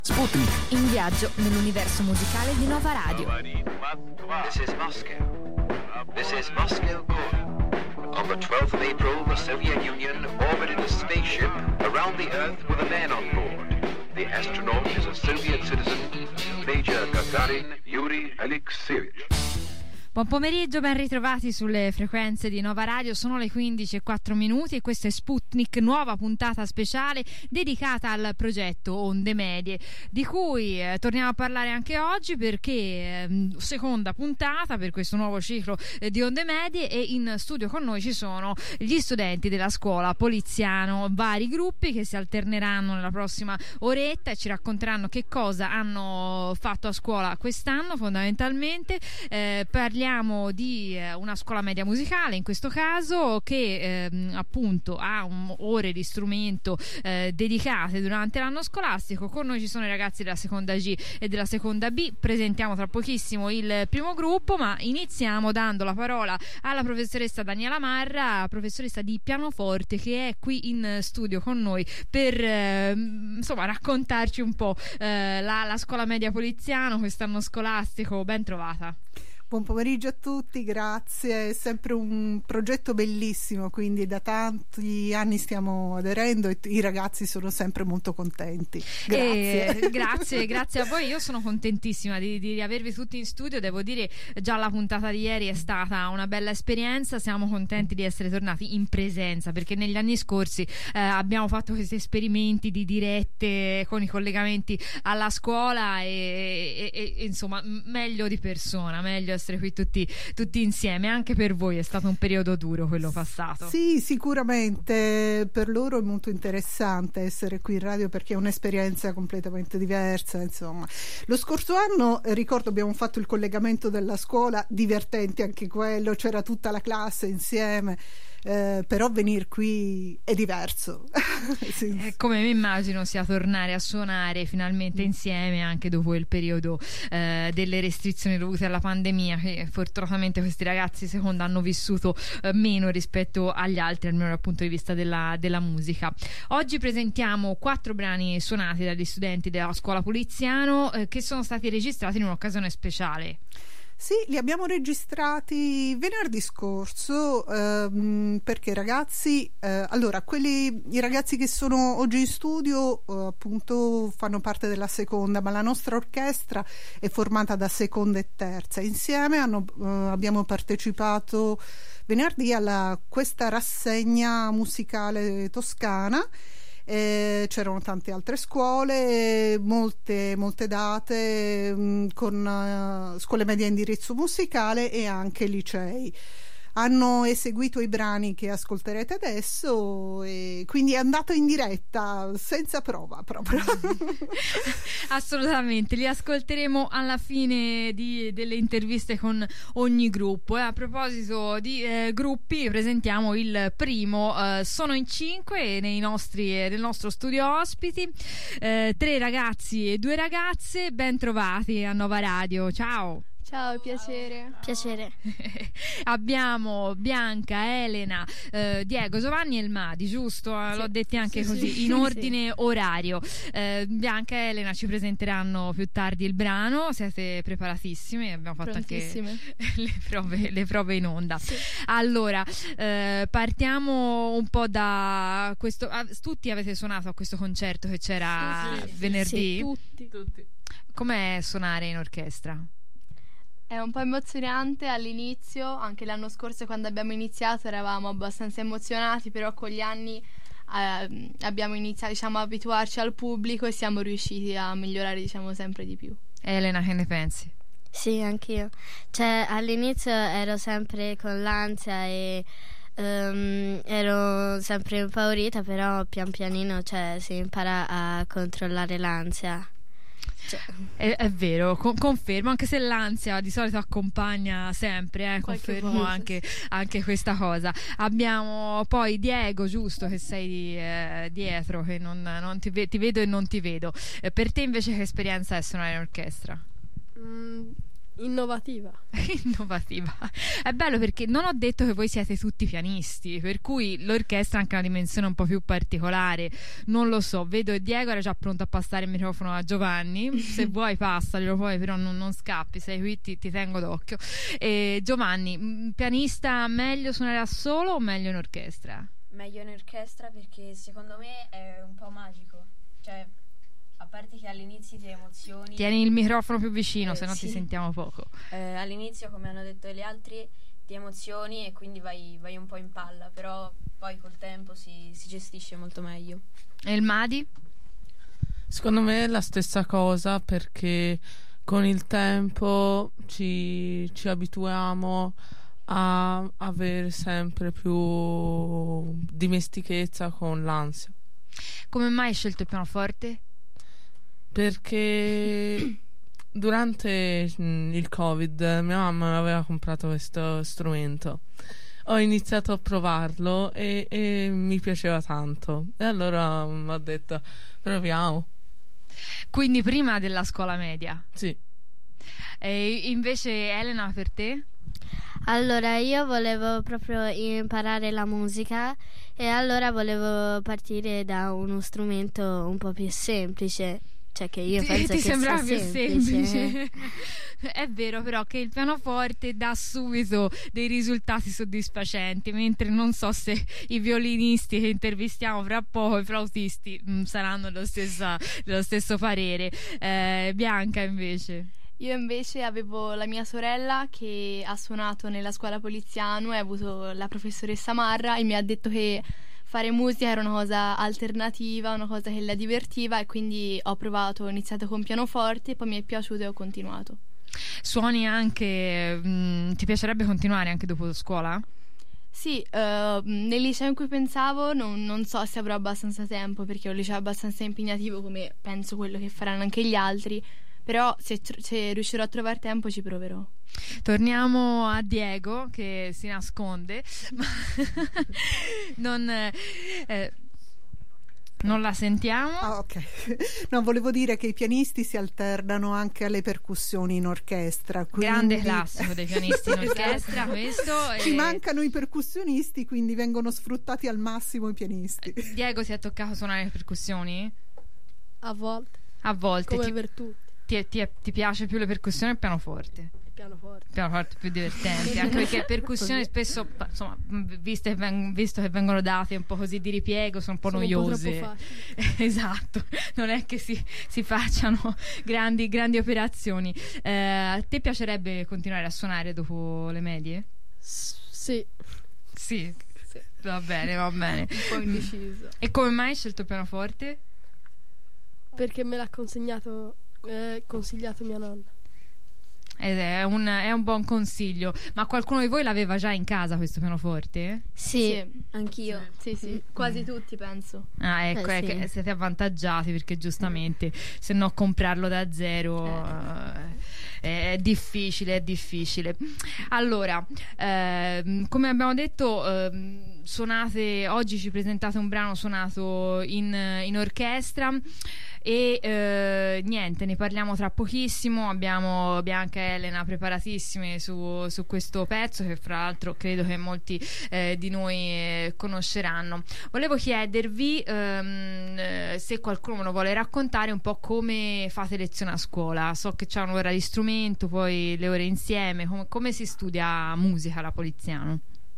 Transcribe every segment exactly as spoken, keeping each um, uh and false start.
Sputnik. In viaggio nell'universo musicale di Nova Radio. This is Moscow. This is Moscow calling. On the twelfth of April, the Soviet Union orbited a spaceship around the Earth with a man on board. The astronaut is a Soviet citizen, Major Gagarin Yuri Alexeyevich. Buon pomeriggio, ben ritrovati sulle frequenze di Nova Radio. Sono le quindici e quattro minuti e questo è Sputnik, nuova puntata speciale dedicata al progetto Onde Medie, di cui eh, torniamo a parlare anche oggi perché eh, seconda puntata per questo nuovo ciclo eh, di Onde Medie, e in studio con noi ci sono gli studenti della scuola Poliziano, vari gruppi che si alterneranno nella prossima oretta e ci racconteranno che cosa hanno fatto a scuola quest'anno fondamentalmente. Eh, parliamo Parliamo di eh, una scuola media musicale in questo caso che eh, appunto ha un, ore di strumento eh, dedicate durante l'anno scolastico. Con noi ci sono i ragazzi della seconda G e della seconda B. Presentiamo tra pochissimo il primo gruppo, ma iniziamo dando la parola alla professoressa Daniela Marra, professoressa di pianoforte, che è qui in studio con noi per eh, insomma raccontarci un po' eh, la, la scuola media Poliziano quest'anno scolastico. Ben trovata. Buon pomeriggio a tutti, grazie. È sempre un progetto bellissimo, quindi da tanti anni stiamo aderendo e i ragazzi sono sempre molto contenti. Grazie. Eh, grazie, grazie a voi. Io sono contentissima di, di avervi tutti in studio. Devo dire, già la puntata di ieri è stata una bella esperienza. Siamo contenti di essere tornati in presenza, perché negli anni scorsi eh, abbiamo fatto questi esperimenti di dirette con i collegamenti alla scuola e, e, e insomma meglio di persona, meglio essere qui tutti, tutti insieme. Anche per voi è stato un periodo duro quello passato. Sì, sicuramente per loro è molto interessante essere qui in radio perché è un'esperienza completamente diversa, insomma. Lo scorso anno ricordo abbiamo fatto il collegamento della scuola, divertente anche quello, c'era tutta la classe insieme. Eh, però venire qui è diverso. Sì. Eh, come mi immagino sia tornare a suonare finalmente insieme anche dopo il periodo eh, delle restrizioni dovute alla pandemia, che fortunatamente questi ragazzi secondo hanno vissuto eh, meno rispetto agli altri, almeno dal punto di vista della, della musica. Oggi presentiamo quattro brani suonati dagli studenti della scuola Poliziano eh, che sono stati registrati in un'occasione speciale. Sì, li abbiamo registrati venerdì scorso ehm, perché ragazzi, eh, allora quelli, i ragazzi che sono oggi in studio eh, appunto fanno parte della seconda, ma la nostra orchestra è formata da seconda e terza. Insieme hanno, eh, abbiamo partecipato venerdì alla questa rassegna musicale toscana. Eh, c'erano tante altre scuole, molte, molte date mh, con uh, scuole medie a indirizzo musicale e anche licei. Hanno eseguito i brani che ascolterete adesso e quindi è andato in diretta senza prova proprio. Assolutamente, li ascolteremo alla fine di, delle interviste con ogni gruppo. E a proposito di eh, gruppi, presentiamo il primo. Eh, sono in cinque nei nostri, nel nostro studio ospiti, eh, tre ragazzi e due ragazze. Ben trovati a Nova Radio. Ciao. Ciao, piacere. Piacere. Abbiamo Bianca, Elena, eh, Diego, Giovanni e il Madi, giusto? Sì. L'ho detti anche sì, così, sì. in ordine sì. orario. Eh, Bianca e Elena ci presenteranno più tardi il brano. Siete preparatissimi? Abbiamo fatto anche le prove, le prove in onda. Sì. Allora, eh, partiamo un po' da questo. Ah, tutti avete suonato a questo concerto che c'era sì, sì, venerdì? Sì, tutti. tutti. Com'è suonare in orchestra? È un po' emozionante all'inizio, anche l'anno scorso quando abbiamo iniziato eravamo abbastanza emozionati, però con gli anni eh, abbiamo iniziato, diciamo, a abituarci al pubblico e siamo riusciti a migliorare, diciamo, sempre di più. Elena, che ne pensi? Sì, anch'io. Cioè, all'inizio ero sempre con l'ansia e um, ero sempre impaurita, però pian pianino, cioè, si impara a controllare l'ansia. Cioè. È, è vero, con, confermo, anche se l'ansia di solito accompagna sempre, eh, confermo anche, anche questa cosa. Abbiamo poi Diego, giusto, che sei eh, dietro, che non, non ti, ve- ti vedo e non ti vedo. Eh, per te invece che esperienza è suonare in orchestra? Mm, Innovativa. Innovativa. È bello perché non ho detto che voi siete tutti pianisti, per cui l'orchestra ha anche una dimensione un po' più particolare. Non lo so, vedo Diego era già pronto a passare il microfono a Giovanni. Se vuoi passalo, poi però non, non scappi, sei qui, ti, ti tengo d'occhio. E Giovanni, pianista meglio suonare da solo o meglio in orchestra? Meglio in orchestra perché secondo me è un po' magico, cioè a parte che all'inizio ti emozioni. Tieni il microfono più vicino, eh, se no sì. ti sentiamo poco. Eh, all'inizio, come hanno detto gli altri, ti emozioni e quindi vai, vai un po' in palla, però poi col tempo si, si gestisce molto meglio. E il Madi? Secondo me è la stessa cosa, perché con il tempo ci, ci abituiamo a avere sempre più dimestichezza con l'ansia. Come mai hai scelto il pianoforte? Perché durante mm, il Covid mia mamma mi aveva comprato questo strumento. Ho iniziato a provarlo e, e mi piaceva tanto. E allora mm, ho detto, proviamo. Quindi prima della scuola media? Sì. E invece Elena, per te? Allora, io volevo proprio imparare la musica e allora volevo partire da uno strumento un po' più semplice. Cioè che io ti, penso ti che sembra sia più semplice. semplice. È vero però che il pianoforte dà subito dei risultati soddisfacenti, mentre non so se i violinisti che intervistiamo fra poco, i flautisti, mh, saranno dello stesso, dello stesso parere. eh, Bianca invece? Io invece avevo la mia sorella che ha suonato nella scuola Poliziano e ha avuto la professoressa Marra e mi ha detto che fare musica era una cosa alternativa, una cosa che la divertiva, e quindi ho provato, ho iniziato con pianoforte, poi mi è piaciuto e ho continuato. Suoni anche, mh, ti piacerebbe continuare anche dopo scuola? Sì, uh, nel liceo in cui pensavo non, non so se avrò abbastanza tempo, perché è un liceo abbastanza impegnativo, come penso quello che faranno anche gli altri, però se, se riuscirò a trovare tempo ci proverò. Torniamo a Diego che si nasconde ma non, eh, non la sentiamo. Ah, ok. No, volevo dire che i pianisti si alternano anche alle percussioni in orchestra, quindi... Grande classico dei pianisti in orchestra questo. Ci e... mancano i percussionisti, quindi vengono sfruttati al massimo i pianisti. Diego, ti è toccato suonare le percussioni? A volte. A volte. Come ti, per tutti. ti, ti, ti piace più le percussioni o il pianoforte? Pianoforte. Pianoforte più divertente, anche perché percussioni spesso, insomma, visto che, veng- visto che vengono date un po' così di ripiego, sono un po' Sono noiose. un po' troppo facili. Esatto, non è che si, si facciano grandi, grandi operazioni. Eh, a te piacerebbe continuare a suonare dopo le medie? S- sì. Sì. Sì. Va bene, va bene. Un po' indeciso. E come mai hai scelto il pianoforte? Perché me l'ha consegnato, eh, consigliato mia nonna. Ed è un, è un buon consiglio. Ma qualcuno di voi l'aveva già in casa questo pianoforte? Sì. Anch'io. Sì, sì, quasi tutti penso. Ah, ecco, Eh, è sì. che siete avvantaggiati perché giustamente se no comprarlo da zero eh, è difficile, è difficile. Allora, ehm, come abbiamo detto, ehm, suonate oggi, ci presentate un brano suonato in, in orchestra. E eh, niente, ne parliamo tra pochissimo. Abbiamo Bianca e Elena preparatissime su, su questo pezzo che fra l'altro credo che molti eh, di noi eh, conosceranno. Volevo chiedervi ehm, eh, se qualcuno me lo vuole raccontare un po' come fate lezione a scuola. So che c'è un'ora di strumento, poi le ore insieme. Come, come si studia musica alla Poliziano?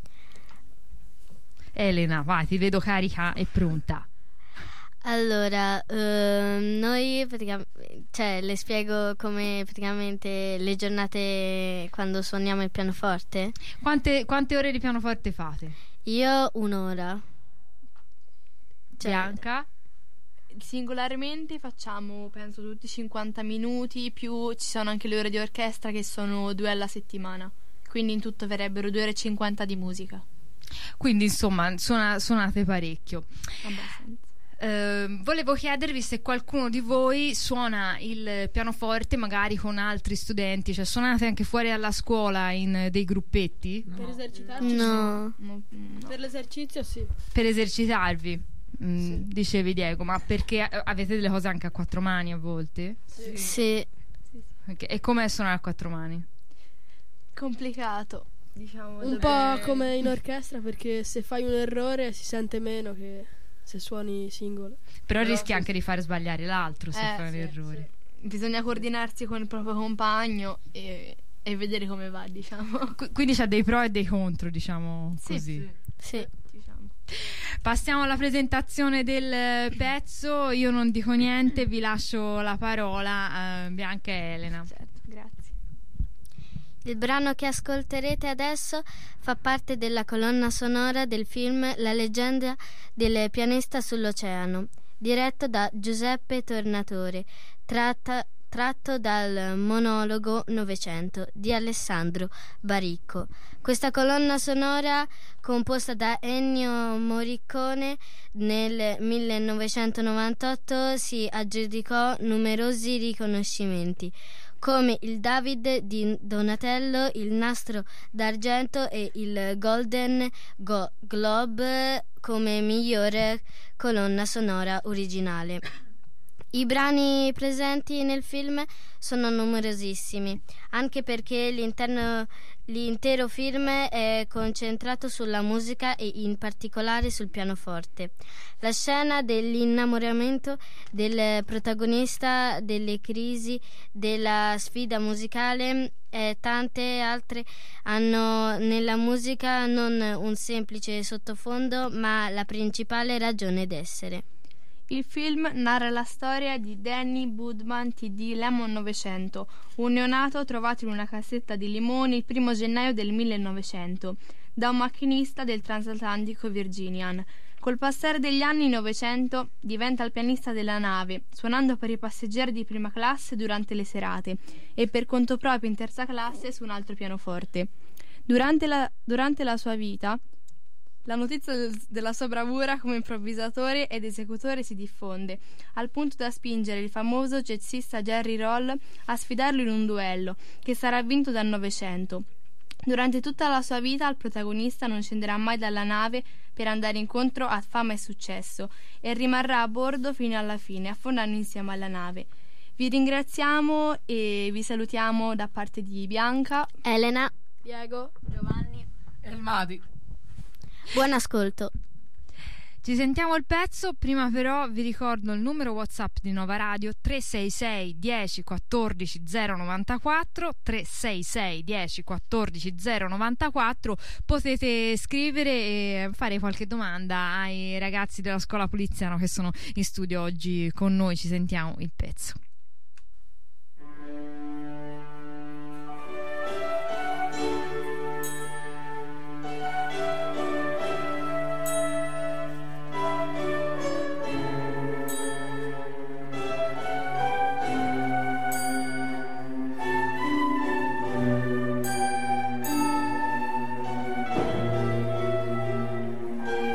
Elena, vai, ti vedo carica e pronta. Allora, ehm, noi praticamente, cioè, le spiego come praticamente le giornate quando suoniamo il pianoforte. Quante, quante ore di pianoforte fate? Io un'ora. Cioè, Bianca? Singolarmente facciamo penso tutti cinquanta minuti, più ci sono anche le ore di orchestra che sono due alla settimana, quindi in tutto verrebbero due ore e cinquanta di musica. Quindi insomma suona, suonate parecchio. Abbastanza. Uh, volevo chiedervi se qualcuno di voi suona il pianoforte magari con altri studenti, cioè suonate anche fuori dalla scuola in dei gruppetti? Per esercitarci no. No, no. Per l'esercizio sì. Per esercitarvi, mm, Sì. dicevi Diego, ma perché avete delle cose anche a quattro mani a volte? Sì. Sì. Ok, e com'è suonare a quattro mani? Complicato, diciamo. Un dove- po' come in orchestra, perché se fai un errore si sente meno che se suoni singolo. Però, Però rischi sì, anche sì. di fare sbagliare l'altro se Eh, fai sì, errori. Bisogna coordinarsi con il proprio compagno e, e vedere come va, diciamo. Qu- quindi c'ha dei pro e dei contro, diciamo Sì, così. Sì. Diciamo. Passiamo alla presentazione del pezzo. Io non dico niente, vi lascio la parola, eh, Bianca e Elena. Certo, grazie. Il brano che ascolterete adesso fa parte della colonna sonora del film La leggenda del pianista sull'oceano, diretto da Giuseppe Tornatore, tratta- tratto dal monologo Novecento di Alessandro Baricco. Questa colonna sonora, composta da Ennio Morricone, nel millenovecentonovantotto si aggiudicò numerosi riconoscimenti, come il David di Donatello, il Nastro d'Argento e il Golden Go- Globe come migliore colonna sonora originale. I brani presenti nel film sono numerosissimi, anche perché l'interno, l'intero film è concentrato sulla musica e in particolare sul pianoforte. La scena dell'innamoramento del protagonista, delle crisi, della sfida musicale e tante altre hanno nella musica non un semplice sottofondo, ma la principale ragione d'essere. Il film narra la storia di Danny Budman T D Lemon Novecento, un neonato trovato in una cassetta di limoni il primo gennaio del millenovecento da un macchinista del transatlantico Virginian. Col passare degli anni, Novecento diventa il pianista della nave, suonando per i passeggeri di prima classe durante le serate e per conto proprio in terza classe su un altro pianoforte. Durante la, durante la sua vita, la notizia del- della sua bravura come improvvisatore ed esecutore si diffonde, al punto da spingere il famoso jazzista Jerry Roll a sfidarlo in un duello, che sarà vinto dal Novecento. Durante tutta la sua vita il protagonista non scenderà mai dalla nave per andare incontro a fama e successo e rimarrà a bordo fino alla fine, affondando insieme alla nave. Vi ringraziamo e vi salutiamo da parte di Bianca, Elena, Diego, Giovanni. E il Madi. buon ascolto. Ci sentiamo il pezzo, prima però vi ricordo il numero WhatsApp di Nova Radio tre sei sei dieci quattordici zero novantaquattro, tre sei sei dieci quattordici zero novantaquattro. Potete scrivere e fare qualche domanda ai ragazzi della scuola Poliziano che sono in studio oggi con noi. Ci sentiamo il pezzo.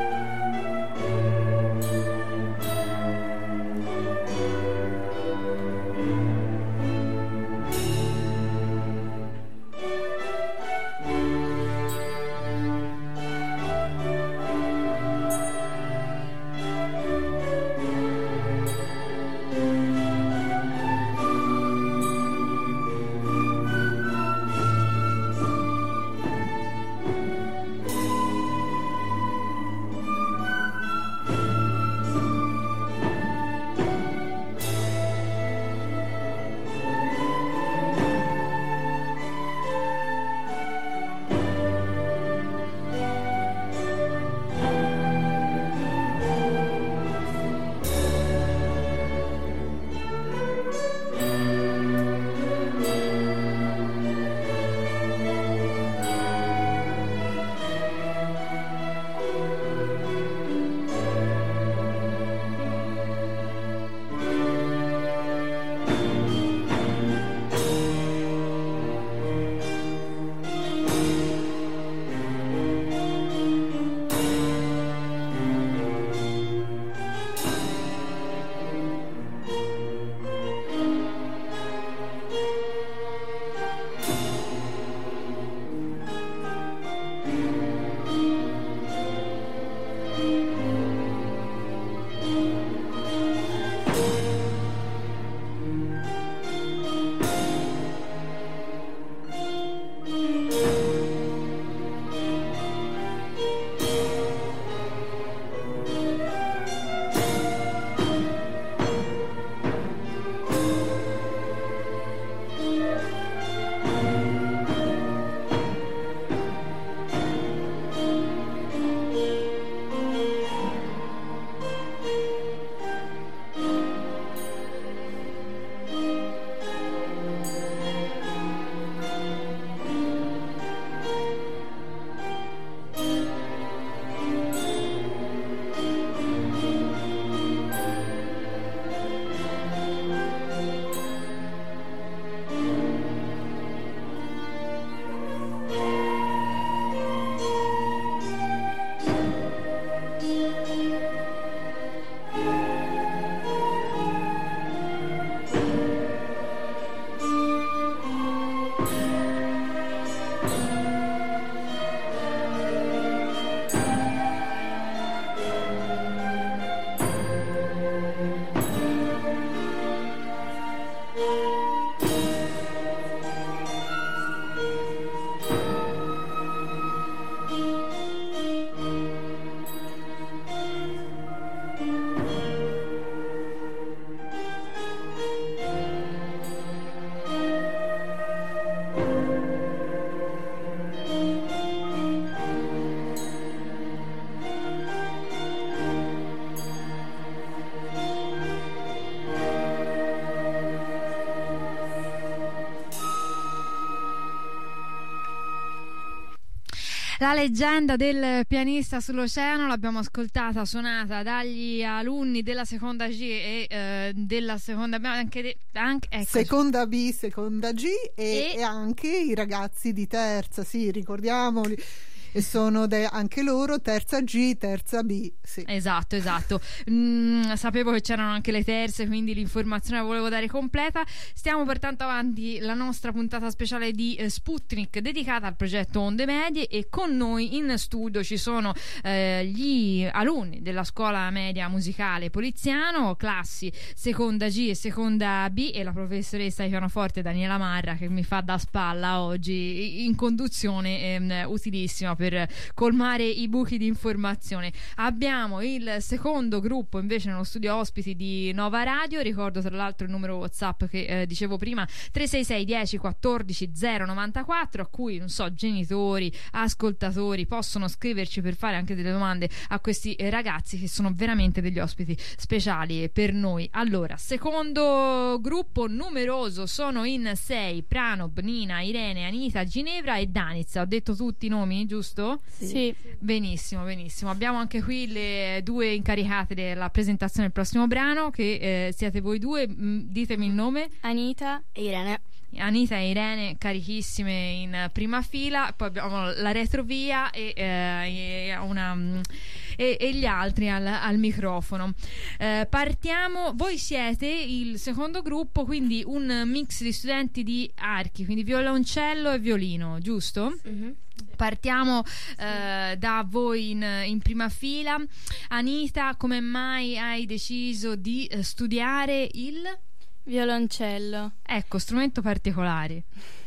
Thank La leggenda del pianista sull'oceano l'abbiamo ascoltata, suonata dagli alunni della seconda G e eh, della seconda B, anche, de, anche ecco. seconda B, seconda G e, E... e anche i ragazzi di terza, sì, ricordiamoli. E sono de- anche loro terza G, terza B, sì. Esatto, esatto. Mm, sapevo che c'erano anche le terze, quindi l'informazione la volevo dare completa. Stiamo portando avanti la nostra puntata speciale di eh, Sputnik dedicata al progetto Onde Medie, e con noi in studio ci sono eh, gli alunni della scuola media musicale Poliziano, classi seconda G e seconda B, e la professoressa di pianoforte Daniela Marra, che mi fa da spalla oggi in conduzione, ehm, utilissima per colmare i buchi di informazione. Abbiamo il secondo gruppo invece nello studio ospiti di Nova Radio. Ricordo tra l'altro il numero WhatsApp che eh, dicevo prima, tre sei sei dieci quattordici zero novantaquattro, a cui non so, genitori, ascoltatori possono scriverci per fare anche delle domande a questi eh, ragazzi, che sono veramente degli ospiti speciali per noi. Allora, secondo gruppo numeroso, sono in sei: Pranob, Nina, Irene, Anita, Ginevra e Danizza. Ho detto tutti i nomi, giusto? Sì. Sì. Benissimo, benissimo. Abbiamo anche qui le due incaricate della presentazione del prossimo brano, che eh, siete voi due. Mm, ditemi il nome. Anita e Irene. Anita e Irene carichissime in prima fila, poi abbiamo la retrovia e, eh, e, una, e, e gli altri al, al microfono. Eh, partiamo, voi siete il secondo gruppo, quindi un mix di studenti di archi, quindi violoncello e violino, giusto? Mm-hmm. Partiamo eh, da voi in, in prima fila. Anita, come mai hai deciso di eh, studiare il violoncello? Ecco, strumento particolare.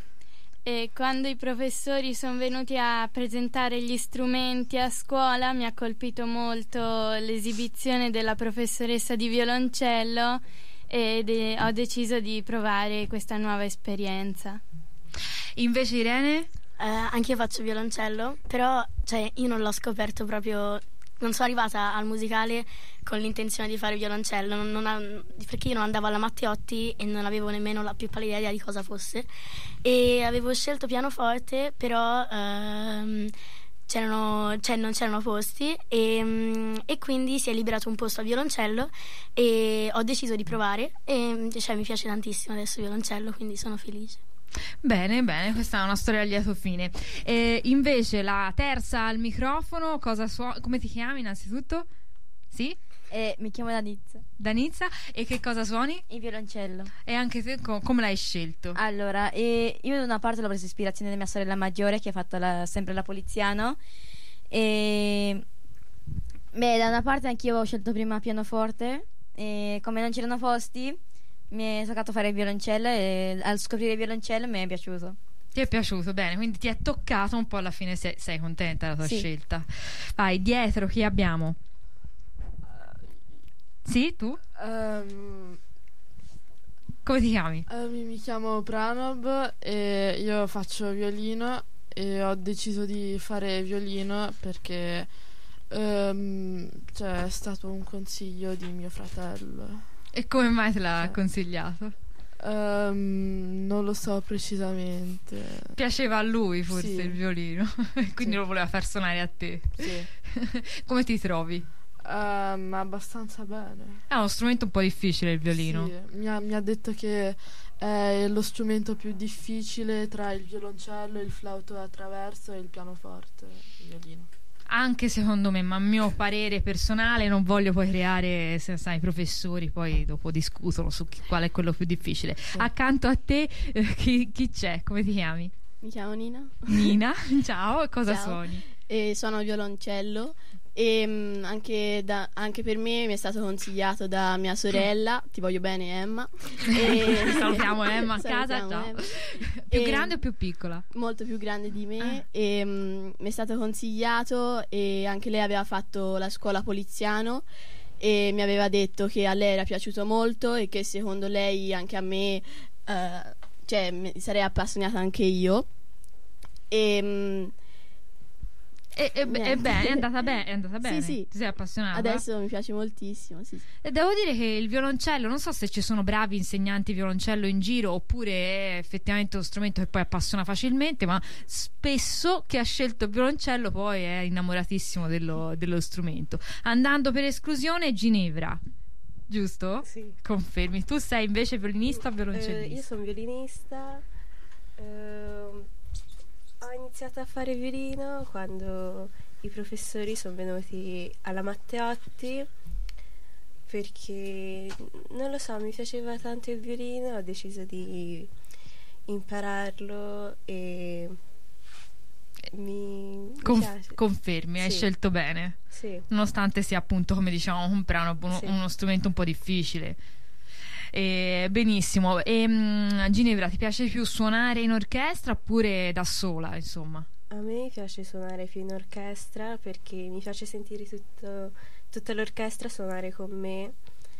E quando i professori sono venuti a presentare gli strumenti a scuola, mi ha colpito molto l'esibizione della professoressa di violoncello ed eh, ho deciso di provare questa nuova esperienza. Invece Irene? Eh, anche io faccio violoncello, però cioè, io non l'ho scoperto proprio, non sono arrivata al musicale con l'intenzione di fare violoncello, non, non ha, perché io non andavo alla Matteotti e non avevo nemmeno la più pallida idea di cosa fosse, e avevo scelto pianoforte, però ehm, c'erano, cioè, non c'erano posti e, e quindi si è liberato un posto a violoncello e ho deciso di provare e cioè, mi piace tantissimo adesso il violoncello, quindi sono felice. Bene, bene, questa è una storia a lieto fine. E invece la terza al microfono, cosa suo- come ti chiami innanzitutto? Sì? Eh, mi chiamo Danizza. Danizza, e che cosa suoni? Il violoncello. E anche te co- come l'hai scelto? Allora, eh, io da una parte l'ho preso ispirazione da mia sorella maggiore, che ha fatto la, sempre la Poliziano, e beh, da una parte anch'io ho scelto prima pianoforte, e come non c'erano posti mi è toccato fare il violoncello, e al scoprire il violoncello mi è piaciuto. Ti è piaciuto, bene, quindi ti è toccato un po', alla fine sei, sei contenta della tua sì. scelta. Vai, dietro chi abbiamo? Sì, tu? Um, come ti chiami? Uh, mi, mi chiamo Pranob e io faccio violino, e ho deciso di fare violino perché um, cioè, è stato un consiglio di mio fratello. E come mai te l'ha consigliato? Um, non lo so precisamente. Piaceva a lui forse sì. il violino, quindi sì. lo voleva far suonare a te. Sì. Come ti trovi? Um, abbastanza bene. È uno strumento un po' difficile il violino. Sì, mi ha, mi ha detto che è lo strumento più difficile tra il violoncello, il flauto a traverso e il pianoforte, il violino. Anche secondo me, ma a mio parere personale, non voglio poi creare, se sai, i professori poi dopo discutono su chi, qual è quello più difficile. Sì. Accanto a te eh, chi, chi c'è? Come ti chiami? Mi chiamo Nina. Nina, ciao, cosa ciao. suoni? E suono violoncello e mh, anche, da, anche per me mi è stato consigliato da mia sorella, ti voglio bene Emma. E salutiamo Emma a casa, ciao. Emma. Più e, grande o più piccola? Molto più grande di me ah. e mh, mi è stato consigliato, e anche lei aveva fatto la scuola Poliziano e mi aveva detto che a lei era piaciuto molto e che secondo lei anche a me uh, cioè mi sarei appassionata anche io. E mh, E, e, e bene, è andata bene, è andata bene. Sì, sì. Ti sei appassionata? Adesso mi piace moltissimo, sì, sì. E devo dire che il violoncello, non so se ci sono bravi insegnanti di violoncello in giro oppure è effettivamente uno strumento che poi appassiona facilmente, ma spesso chi ha scelto il violoncello poi è innamoratissimo dello, dello strumento. Andando per esclusione Ginevra, giusto? Sì. Confermi. Tu sei invece violinista o violoncellista? Eh, io sono violinista. Eh, ho iniziato a fare violino quando i professori sono venuti alla Matteotti, perché non lo so, mi piaceva tanto il violino, ho deciso di impararlo e mi, Conf- mi piace. Confermi, Sì. hai scelto bene. Sì. Nonostante sia appunto, come diciamo, un brano, uno, Sì. uno strumento un po' difficile. E, benissimo. E, mh, Ginevra, ti piace più suonare in orchestra oppure da sola, insomma? A me piace suonare più in orchestra perché mi piace sentire tutto, tutta l'orchestra suonare con me,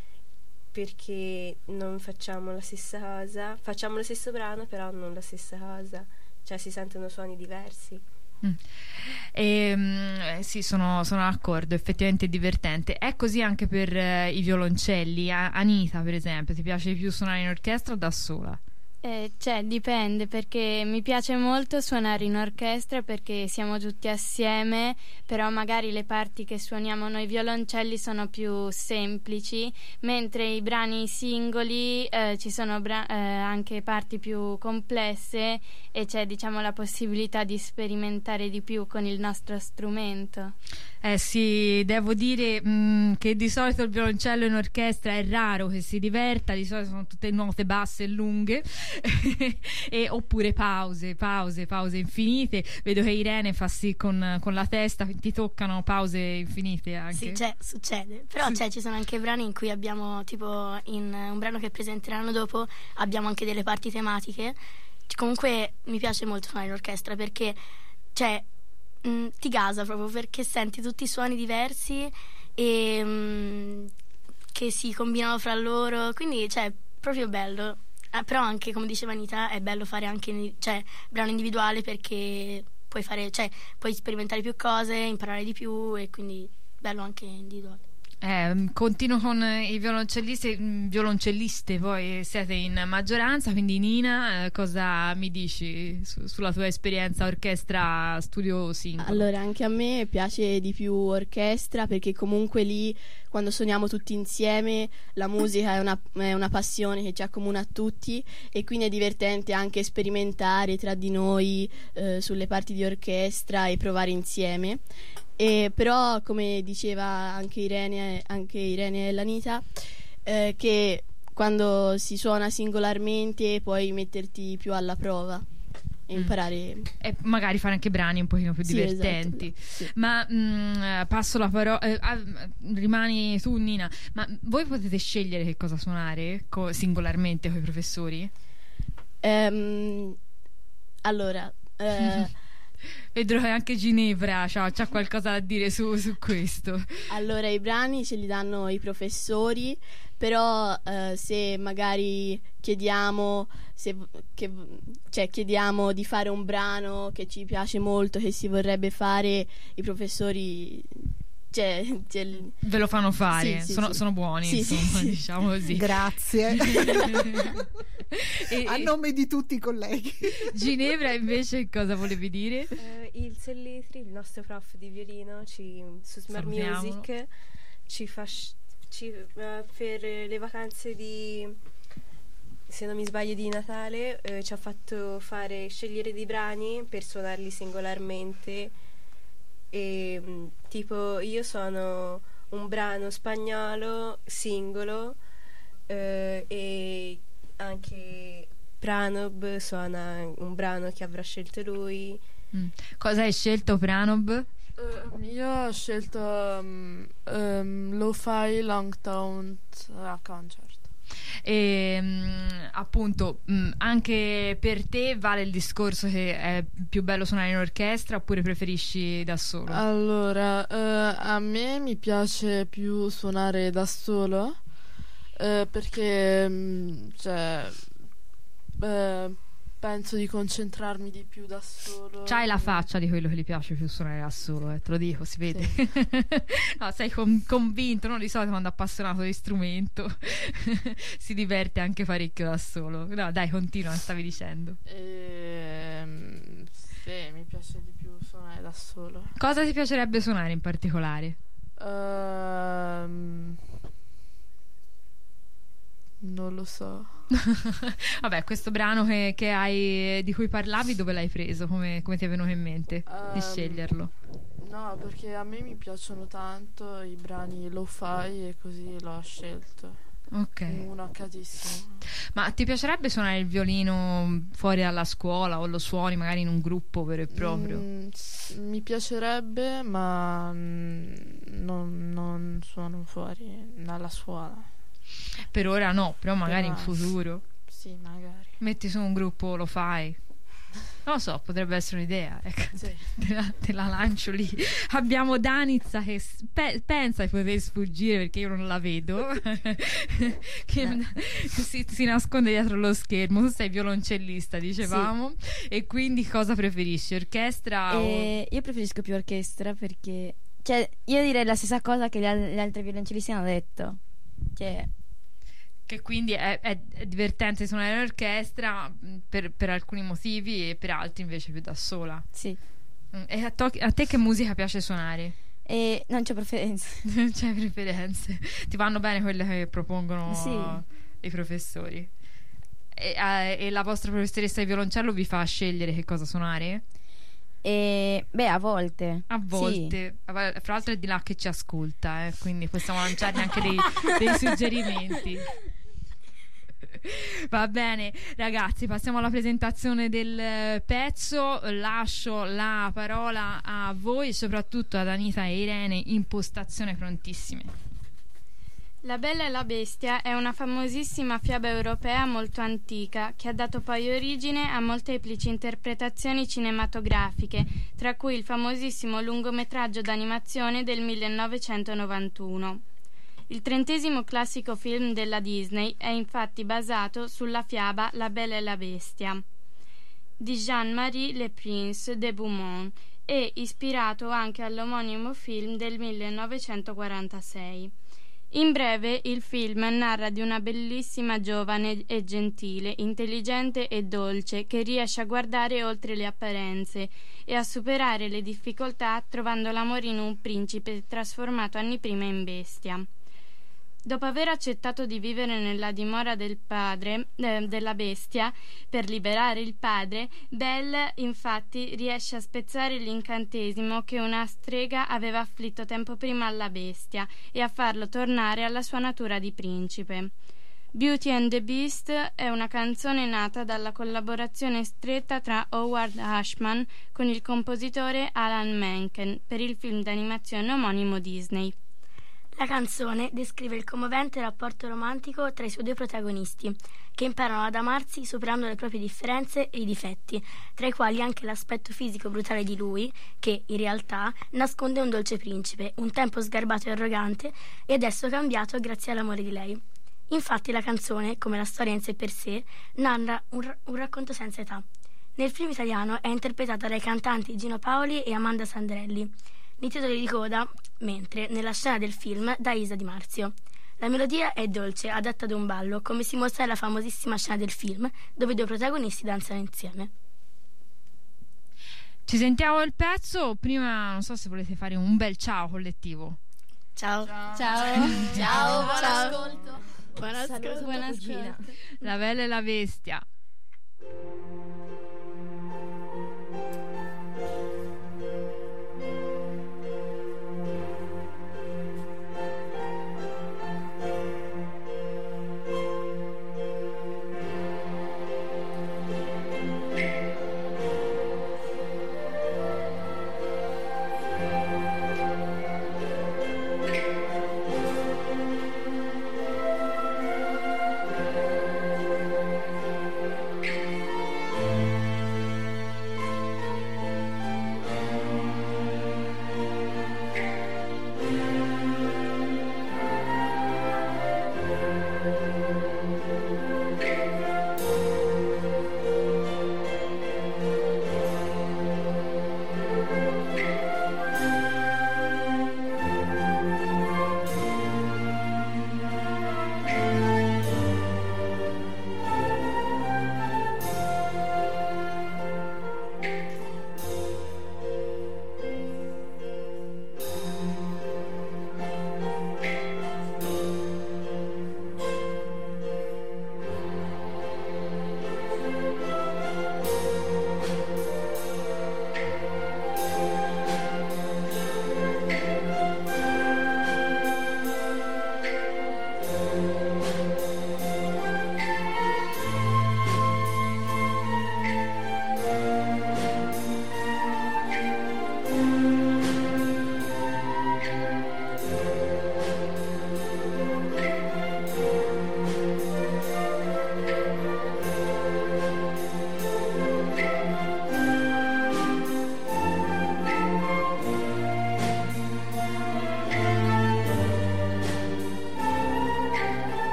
perché non facciamo la stessa cosa, facciamo lo stesso brano però non la stessa cosa, cioè si sentono suoni diversi. Mm. E, mm, sì, sono, sono d'accordo, effettivamente è divertente. È così anche per eh, i violoncelli. A- Anita, per esempio, ti piace più suonare in orchestra o da sola? Eh, cioè, dipende, perché mi piace molto suonare in orchestra perché siamo tutti assieme, però magari le parti che suoniamo noi violoncelli sono più semplici, mentre i brani singoli eh, ci sono bra- eh, anche parti più complesse e c'è, diciamo, la possibilità di sperimentare di più con il nostro strumento. Eh sì, devo dire mh, che di solito il violoncello in orchestra è raro che si diverta, di solito sono tutte note basse e lunghe e, oppure pause, pause, pause infinite. Vedo che Irene fa sì con, con la testa, ti toccano pause infinite anche. Sì, cioè, succede, però cioè, ci sono anche brani in cui abbiamo, tipo in un brano che presenteranno dopo, abbiamo anche delle parti tematiche. Comunque mi piace molto suonare in orchestra perché cioè mh, ti gasa proprio, perché senti tutti i suoni diversi e mh, che si combinano fra loro, quindi cioè proprio bello. Eh, però anche, come diceva Anita, è bello fare anche cioè brano individuale perché puoi fare, cioè puoi sperimentare più cose, imparare di più e quindi bello anche individuale. Eh, continuo con i violoncellisti, violoncelliste, poi siete in maggioranza, quindi Nina, eh, cosa mi dici su, sulla tua esperienza orchestra studio singolo? Allora, anche a me piace di più orchestra perché comunque lì quando suoniamo tutti insieme la musica è una, è una passione che ci accomuna a tutti e quindi è divertente anche sperimentare tra di noi eh, sulle parti di orchestra e provare insieme. E però, come diceva anche Irene, anche Irene e l'Anita, eh, che quando si suona singolarmente puoi metterti più alla prova e imparare, e magari fare anche brani un pochino più sì, divertenti. esatto, sì. Ma mh, passo la parola, eh, ah, rimani tu Nina, ma voi potete scegliere che cosa suonare co- singolarmente con i professori? Ehm, allora eh, Vedo che anche Ginevra c'ha, c'ha qualcosa da dire su, su questo. Allora, i brani ce li danno i professori, però eh, se magari chiediamo se, che, cioè chiediamo di fare un brano che ci piace molto, che si vorrebbe fare, i professori cioè, cioè, ve lo fanno fare, sì, sì, sono, sì. sono buoni, Sì, insomma, sì, sì. diciamo così. Grazie. e, a nome di tutti i colleghi. Ginevra, invece, cosa volevi dire? Eh, il Sellitri, il nostro prof di violino, ci, su Smart Salutiamolo. Music ci fa sc- ci, eh, per le vacanze di, se non mi sbaglio, di Natale, eh, ci ha fatto fare scegliere dei brani per suonarli singolarmente. E mh, tipo io suono un brano spagnolo singolo eh, e anche Pranob suona un brano che avrà scelto lui. Mm. Cosa hai scelto, Pranob? Uh, io ho scelto um, um, Lo-Fi Longtone uh, Concert. E mh, appunto mh, anche per te vale il discorso che è più bello suonare in orchestra oppure preferisci da solo? Allora, uh, a me mi piace più suonare da solo uh, perché um, cioè uh, penso di concentrarmi di più da solo. C'hai la faccia di quello che gli piace più suonare da solo, eh, te lo dico, si vede. Sì. No, sei con- convinto, no? Di solito quando è appassionato di strumento si diverte anche parecchio da solo. No, dai, continua, stavi dicendo. Ehm, sì, mi piace di più suonare da solo. Cosa ti piacerebbe suonare in particolare? Ehm, non lo so. Vabbè, questo brano che, che hai, di cui parlavi, dove l'hai preso? Come, come ti è venuto in mente Um, di sceglierlo? No, perché a me mi piacciono tanto i brani lo-fi e così l'ho scelto. Ok. Un accatissimo. Ma ti piacerebbe suonare il violino fuori dalla scuola, o lo suoni magari in un gruppo vero e proprio? Mm, s- mi piacerebbe, ma mm, non, non suono fuori dalla scuola. Per ora no, però magari Però- in futuro Sì, magari. metti su un gruppo, lo fai. Non lo so, potrebbe essere un'idea, ecco. Sì. Te, la, te la lancio lì. Abbiamo Danica che s- pe- pensa di poter sfuggire perché io non la vedo, che si, si nasconde dietro lo schermo. Tu sei violoncellista, dicevamo, e quindi cosa preferisci, orchestra o... E io preferisco più orchestra perché, cioè, io direi la stessa cosa che gli, al- gli altri violoncellisti hanno detto. Cioè, Che quindi è, è- è divertente suonare in orchestra mh, per, per alcuni motivi, e per altri invece più da sola. Sì. Mm, E a, to- a te che musica piace suonare? E non c'ho preferenze. Non c'hai preferenze? Ti vanno bene quelle che propongono Sì. i professori? E, eh, e la vostra professoressa di violoncello vi fa scegliere che cosa suonare? E beh, a volte. A volte, Fra l'altro è di là che ci ascolta, eh, quindi possiamo lanciargli anche dei, dei suggerimenti. Va bene, ragazzi, passiamo alla presentazione del eh, pezzo. Lascio la parola a voi, soprattutto ad Anita e Irene, in postazione prontissime. La Bella e la Bestia è una famosissima fiaba europea molto antica che ha dato poi origine a molteplici interpretazioni cinematografiche, tra cui il famosissimo lungometraggio d'animazione del millenovecentonovantuno. Il trentesimo classico film della Disney è infatti basato sulla fiaba La Bella e la Bestia di Jean-Marie Le Prince de Beaumont e ispirato anche all'omonimo film del millenovecentoquarantasei. In breve, il film narra di una bellissima giovane e gentile, intelligente e dolce, che riesce a guardare oltre le apparenze e a superare le difficoltà trovando l'amore in un principe trasformato anni prima in bestia. Dopo aver accettato di vivere nella dimora del padre, eh, della bestia, per liberare il padre, Belle infatti riesce a spezzare l'incantesimo che una strega aveva afflitto tempo prima alla bestia e a farlo tornare alla sua natura di principe. Beauty and the Beast è una canzone nata dalla collaborazione stretta tra Howard Ashman con il compositore Alan Menken per il film d'animazione omonimo Disney. La canzone descrive il commovente rapporto romantico tra i suoi due protagonisti, che imparano ad amarsi superando le proprie differenze e i difetti, tra i quali anche l'aspetto fisico brutale di lui, che, in realtà, nasconde un dolce principe, un tempo sgarbato e arrogante, e adesso cambiato grazie all'amore di lei. Infatti la canzone, come la storia in sé per sé, narra un, ra- un racconto senza età. Nel film italiano è interpretata dai cantanti Gino Paoli e Amanda Sandrelli, nei titoli di coda, mentre nella scena del film da Isa Di Marzio. La melodia è dolce, adatta ad un ballo, come si mostra nella famosissima scena del film, dove i due protagonisti danzano insieme. Ci sentiamo il pezzo. Prima non so se volete fare un bel ciao collettivo. Ciao. Ciao. Ciao. Ciao. Buon Ciao. ascolto. Buon ascolto. Buon ascolto. La Bella e la Bestia. Thank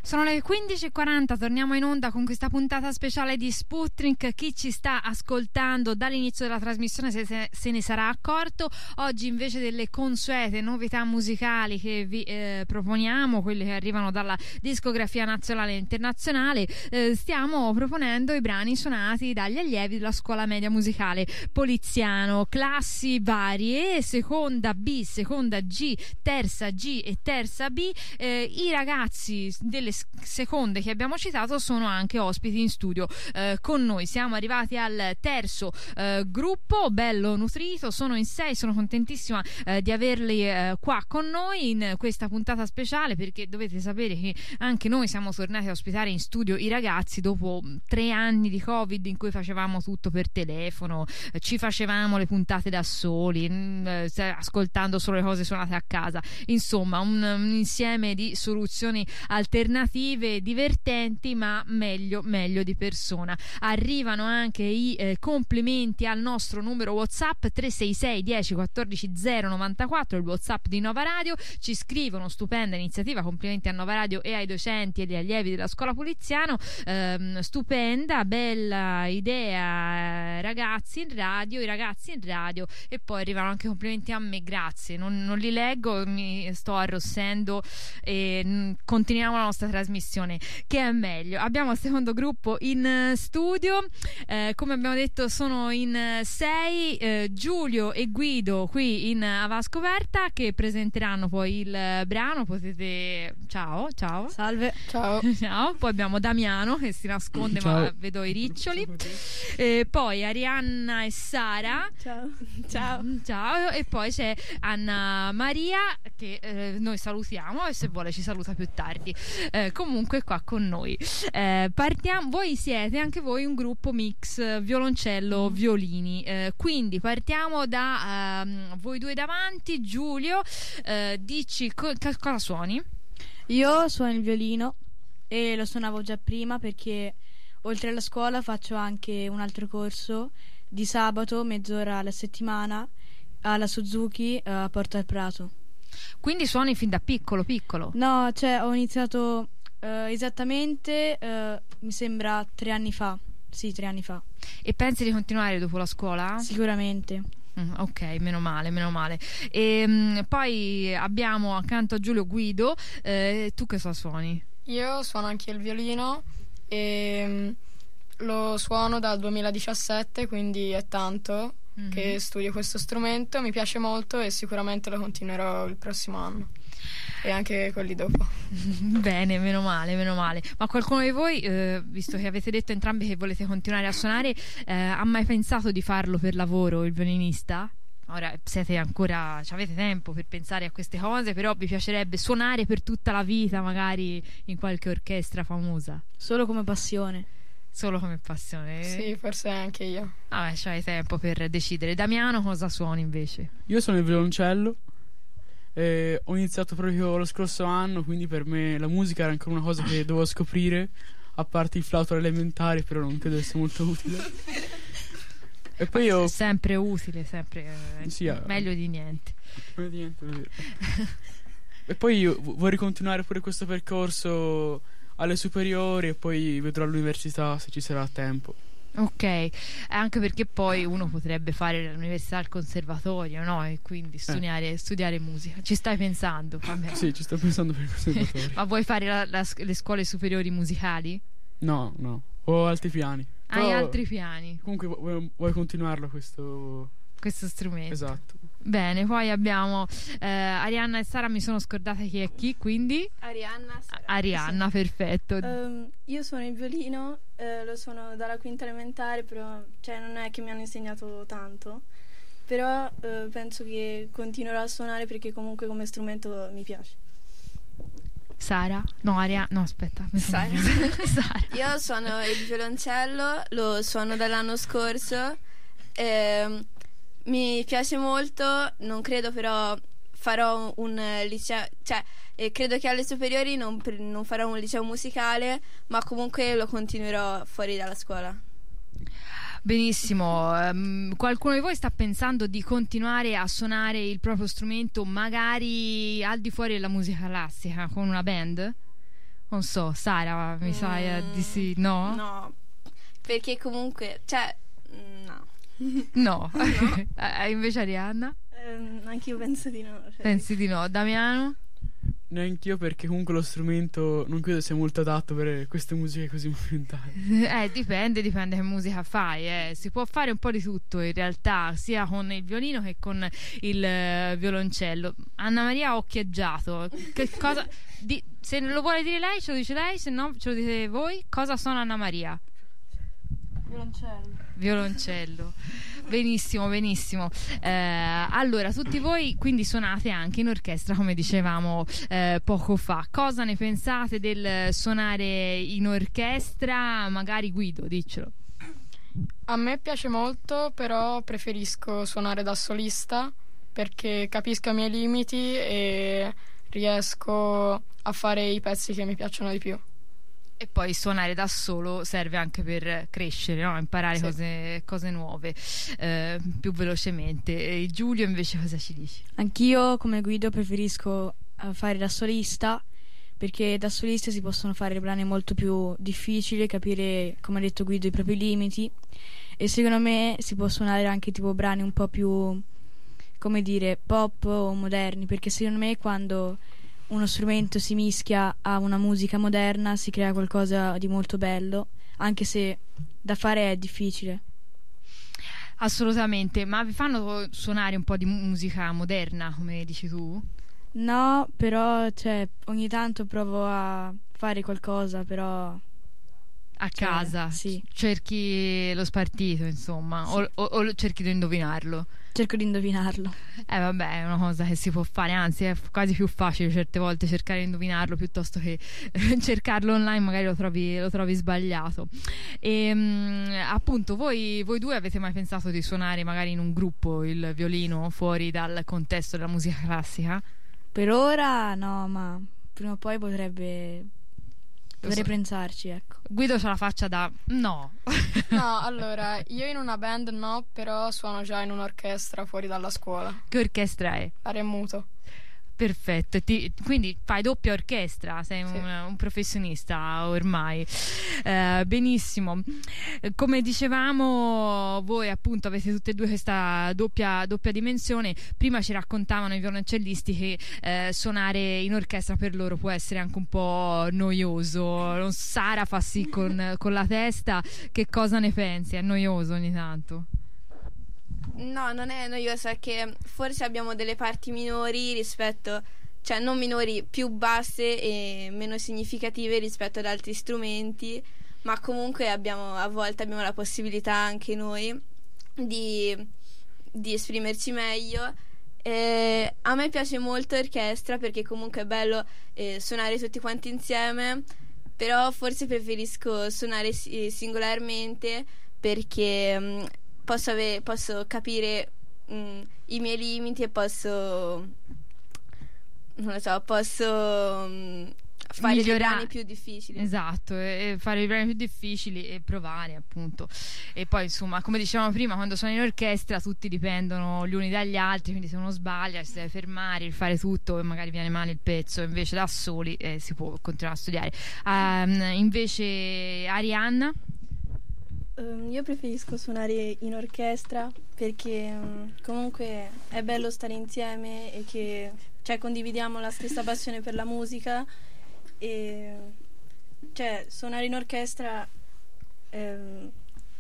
Sono le quindici e quaranta, torniamo in onda con questa puntata speciale di Sputnik. Chi ci sta ascoltando dall'inizio della trasmissione se, se, se ne sarà accorto. Oggi invece delle consuete novità musicali che vi eh, proponiamo, quelle che arrivano dalla discografia nazionale e internazionale, eh, stiamo proponendo i brani suonati dagli allievi della scuola media musicale Poliziano, classi varie, seconda B, seconda G, terza G e terza B. Eh, i ragazzi delle seconde che abbiamo citato sono anche ospiti in studio eh, con noi. Siamo arrivati al terzo eh, gruppo, bello nutrito, sono in sei, sono contentissima eh, di averli eh, qua con noi in questa puntata speciale, perché dovete sapere che anche noi siamo tornati a ospitare in studio i ragazzi dopo tre anni di Covid in cui facevamo tutto per telefono, eh, ci facevamo le puntate da soli, mh, eh, ascoltando solo le cose suonate a casa, insomma un, un insieme di soluzioni alternative divertenti, ma meglio meglio di persona. Arrivano anche i eh, complimenti al nostro numero WhatsApp tre sei sei dieci quattordici zero novantaquattro, il WhatsApp di Nova Radio. Ci scrivono: stupenda iniziativa, complimenti a Nova Radio e ai docenti e agli allievi della scuola Poliziano, ehm, stupenda, bella idea, ragazzi in radio, i ragazzi in radio. E poi arrivano anche complimenti a me, grazie, non, non li leggo, mi sto arrossendo e mh, continuiamo la nostra trasmissione, che è meglio. Abbiamo il secondo gruppo in studio, eh, come abbiamo detto sono in sei, eh, Giulio e Guido qui in Ava Scoperta, che presenteranno poi il brano. Potete, ciao ciao, salve, ciao ciao. Poi abbiamo Damiano che si nasconde, ciao, ma vedo i riccioli, e poi Arianna e Sara, ciao ciao ciao, e poi c'è Anna Maria che eh, noi salutiamo e se vuole ci saluta più tardi. Eh, comunque qua con noi eh, partiamo. Voi siete anche voi un gruppo mix violoncello violini, eh, quindi partiamo da uh, voi due davanti. Giulio, eh, dici co- cosa suoni? Io suono il violino e lo suonavo già prima, perché oltre alla scuola faccio anche un altro corso di sabato, mezz'ora alla settimana, alla Suzuki a Porto al Prato. Quindi suoni fin da piccolo piccolo? No, cioè ho iniziato uh, esattamente uh, mi sembra tre anni fa. Sì, tre anni fa. E pensi di continuare dopo la scuola? Sicuramente. Mm, ok, meno male, meno male. E um, poi abbiamo accanto a Giulio Guido. Eh, tu che cosa suoni? Io suono anche il violino e um, lo suono dal duemiladiciassette, quindi è tanto mm-hmm. che studio questo strumento, mi piace molto e sicuramente lo continuerò il prossimo anno e anche quelli dopo. Bene, meno male, meno male. Ma qualcuno di voi, eh, visto che avete detto entrambi che volete continuare a suonare, eh, ha mai pensato di farlo per lavoro, il violinista? Ora siete ancora, avete tempo per pensare a queste cose, però vi piacerebbe suonare per tutta la vita, magari in qualche orchestra famosa? Solo come passione. Solo come passione? Sì, forse anche io. Vabbè, c'hai tempo per decidere. Damiano, cosa suoni invece? Io suono il violoncello. Eh, ho iniziato proprio lo scorso anno, quindi per me la musica era ancora una cosa che dovevo scoprire, a parte il flauto elementare, però non credo sia molto utile. E poi io... sempre utile, sempre eh, sì, meglio di niente. Meglio di niente. E poi io vorrei continuare pure questo percorso alle superiori e poi vedrò all'università se ci sarà tempo. Ok, anche perché poi uno potrebbe fare l'università al conservatorio, no? E quindi studiare, eh. studiare musica. Ci stai pensando? Vabbè. Sì, ci sto pensando per il conservatorio. Ma vuoi fare la, la, le scuole superiori musicali? No, no, ho altri piani. Hai Però, altri piani? Comunque vuoi, vuoi continuarlo questo... questo strumento? Esatto. Bene, poi abbiamo eh, Arianna e Sara. Mi sono scordata chi è chi, quindi Arianna Sara. Arianna, sì. Perfetto. um, Io suono il violino, eh, lo suono dalla quinta elementare, però cioè, non è che mi hanno insegnato tanto, però eh, penso che continuerò a suonare perché comunque come strumento mi piace. Sara? No, Aria... No, aspetta. Sara. Sara. Io suono il violoncello, lo suono dall'anno scorso. Ehm, mi piace molto, non credo però farò un liceo, cioè eh, credo che alle superiori non, non farò un liceo musicale, ma comunque lo continuerò fuori dalla scuola. Benissimo, um, qualcuno di voi sta pensando di continuare a suonare il proprio strumento magari al di fuori della musica classica con una band? Non so, Sara, mi mm, sai di sì, no? No, perché comunque, cioè, no. No, no. eh, invece Arianna? Eh, anch'io penso di no. Cioè... Pensi di no. Damiano? Neanch'io, perché comunque lo strumento non credo sia molto adatto per queste musiche così movimentali. Eh, dipende, dipende che musica fai, eh. Si può fare un po' di tutto in realtà, sia con il violino che con il uh, violoncello. Anna Maria ha occhieggiato. Che cosa... Di... Se lo vuole dire lei, ce lo dice lei, se no ce lo dite voi. Cosa suona Anna Maria? Violoncello. Violoncello. Benissimo, benissimo. Eh, allora, tutti voi quindi suonate anche in orchestra, come dicevamo eh, poco fa. Cosa ne pensate del suonare in orchestra? Magari Guido, diccelo. A me piace molto, però preferisco suonare da solista perché capisco i miei limiti e riesco a fare i pezzi che mi piacciono di più. E poi suonare da solo serve anche per crescere, no? Imparare sì. cose, cose nuove eh, più velocemente. E Giulio invece cosa ci dici? Anch'io come Guido preferisco fare da solista, perché da solista si possono fare brani molto più difficili, capire, come ha detto Guido, i propri limiti, e secondo me si può suonare anche tipo brani un po' più, come dire, pop o moderni, perché secondo me quando uno strumento si mischia a una musica moderna si crea qualcosa di molto bello, anche se da fare è difficile. Assolutamente. Ma vi fanno suonare un po' di musica moderna, come dici tu? No, però cioè, ogni tanto provo a fare qualcosa, però a cioè, casa sì. Cerchi lo spartito, insomma, sì. o, o, o cerchi di indovinarlo? Cerco di indovinarlo. Eh vabbè, è una cosa che si può fare, anzi è quasi più facile certe volte cercare di indovinarlo piuttosto che cercarlo online, magari lo trovi, lo trovi sbagliato. E mh, appunto voi, voi due avete mai pensato di suonare magari in un gruppo il violino fuori dal contesto della musica classica? Per ora no, ma prima o poi potrebbe... Dovrei so. pensarci, ecco. Guido c'ha la faccia da no. No, allora, io in una band no, però suono già in un'orchestra fuori dalla scuola. Che orchestra è? Aremuto. Perfetto, ti, quindi fai doppia orchestra, sei sì. un, un professionista ormai. Eh, benissimo. Come dicevamo, voi appunto avete tutte e due questa doppia, doppia dimensione. Prima ci raccontavano i violoncellisti che eh, suonare in orchestra per loro può essere anche un po' noioso. Sara fa sì con, con la testa. Che cosa ne pensi? È noioso ogni tanto? No, non è noioso, è che forse abbiamo delle parti minori rispetto, cioè non minori, più basse e meno significative rispetto ad altri strumenti, ma comunque abbiamo, a volte abbiamo la possibilità anche noi di, di esprimerci meglio. E a me piace molto l'orchestra perché comunque è bello eh, suonare tutti quanti insieme, però forse preferisco suonare singolarmente perché... Mh, Posso, ave- posso capire mh, i miei limiti e posso non lo so, posso mh, fare i brani più difficili. Esatto, e fare i brani più difficili e provare appunto. E poi insomma, come dicevamo prima, quando sono in orchestra tutti dipendono gli uni dagli altri, quindi se uno sbaglia si deve fermare, fare tutto e magari viene male il pezzo. Invece da soli eh, si può continuare a studiare. um, Invece Arianna? Um, io preferisco suonare in orchestra perché um, comunque è bello stare insieme e che cioè, condividiamo la stessa passione per la musica e cioè suonare in orchestra ehm...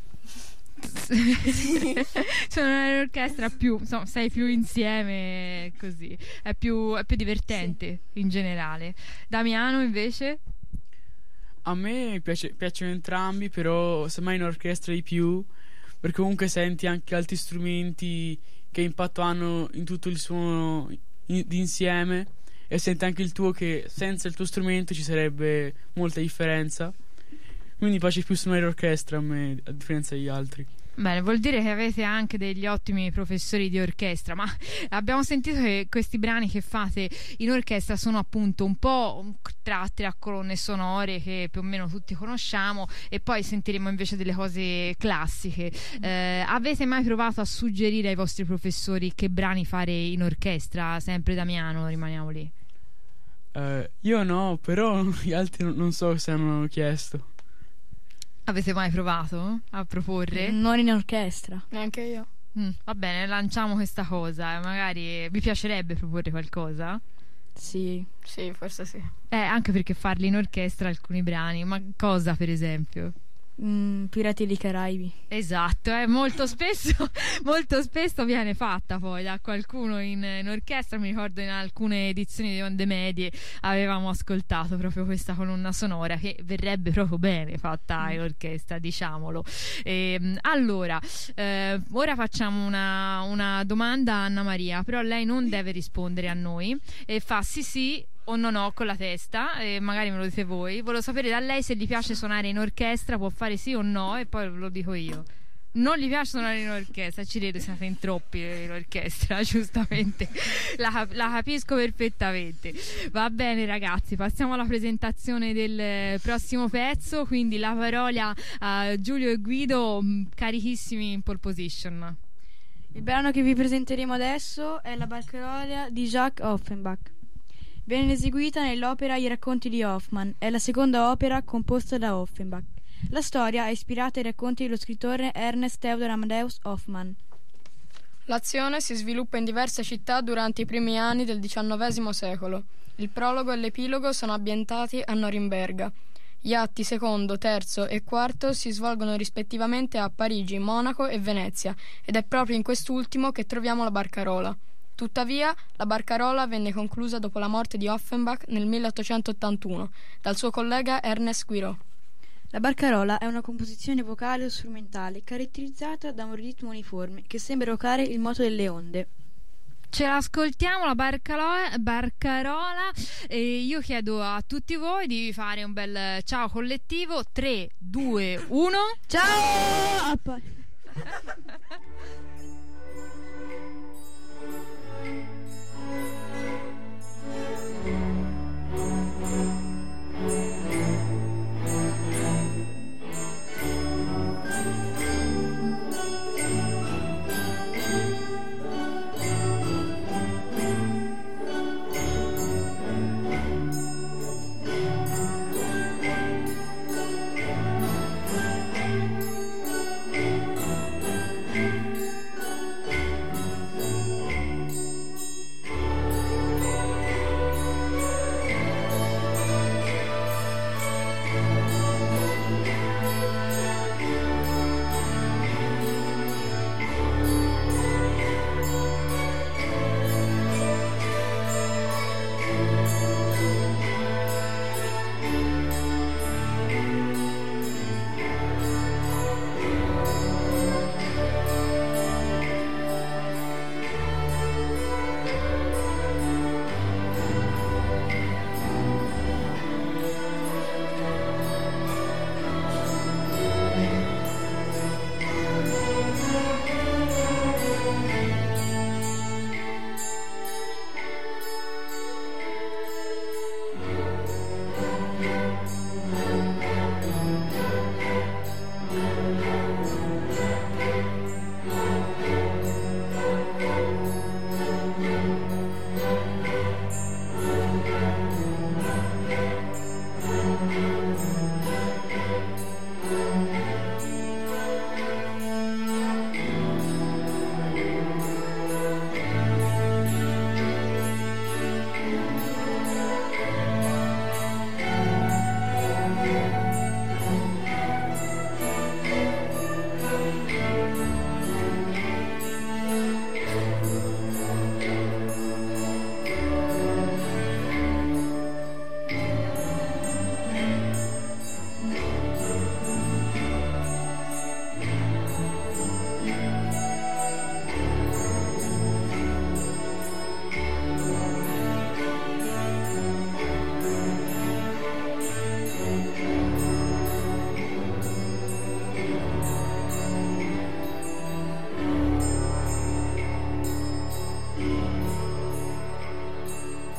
suonare in orchestra più insomma, sei più insieme, così è più, è più divertente sì. In generale. Damiano invece? A me piace, piacciono entrambi, però semmai in orchestra di più, perché comunque senti anche altri strumenti che impatto hanno in tutto il suono in, d'insieme, e senti anche il tuo, che senza il tuo strumento ci sarebbe molta differenza. Quindi piace più suonare l'orchestra a me, a differenza degli altri. Bene, vuol dire che avete anche degli ottimi professori di orchestra, ma abbiamo sentito che questi brani che fate in orchestra sono appunto un po' tratti a colonne sonore che più o meno tutti conosciamo, e poi sentiremo invece delle cose classiche. Eh, avete mai provato a suggerire ai vostri professori che brani fare in orchestra? Sempre Damiano, rimaniamo lì. Eh, io no, però gli altri non, non so se hanno chiesto. Avete mai provato a proporre? Non in orchestra. Neanche io. Mm, va bene, lanciamo questa cosa. Magari vi piacerebbe proporre qualcosa? Sì. Sì, forse sì. Eh, anche perché farli in orchestra alcuni brani. Ma cosa, per esempio? Mm, Pirati dei Caraibi. Esatto, eh, molto spesso molto spesso viene fatta poi da qualcuno in, in orchestra. Mi ricordo in alcune edizioni di Onde Medie avevamo ascoltato proprio questa colonna sonora che verrebbe proprio bene fatta in orchestra, diciamolo. E, allora eh, ora facciamo una, una domanda a Anna Maria, però lei non deve rispondere a noi e fa sì sì o no no con la testa, e magari me lo dite voi. Volevo sapere da lei se gli piace suonare in orchestra, può fare sì o no e poi lo dico io. Non gli piace suonare in orchestra, ci credo, siete in troppi in orchestra, giustamente, la, la capisco perfettamente. Va bene ragazzi, passiamo alla presentazione del prossimo pezzo, quindi la parola a Giulio e Guido, carichissimi in pole position. Il brano che vi presenteremo adesso è La Barcarola di Jacques Offenbach. Viene eseguita nell'opera I racconti di Hoffmann, è la seconda opera composta da Offenbach. La storia è ispirata ai racconti dello scrittore Ernest Theodor Amadeus Hoffmann. L'azione si sviluppa in diverse città durante i primi anni del diciannovesimo secolo. Il prologo e l'epilogo sono ambientati a Norimberga. Gli atti secondo, terzo e quarto si svolgono rispettivamente a Parigi, Monaco e Venezia, ed è proprio in quest'ultimo che troviamo la Barcarola. Tuttavia, la Barcarola venne conclusa dopo la morte di Offenbach nel milleottocentottantuno dal suo collega Ernest Guiraud. La Barcarola è una composizione vocale o strumentale caratterizzata da un ritmo uniforme che sembra evocare il moto delle onde. Ce l'ascoltiamo la barcalo- Barcarola e io chiedo a tutti voi di fare un bel ciao collettivo. Tre, due, uno. Ciao!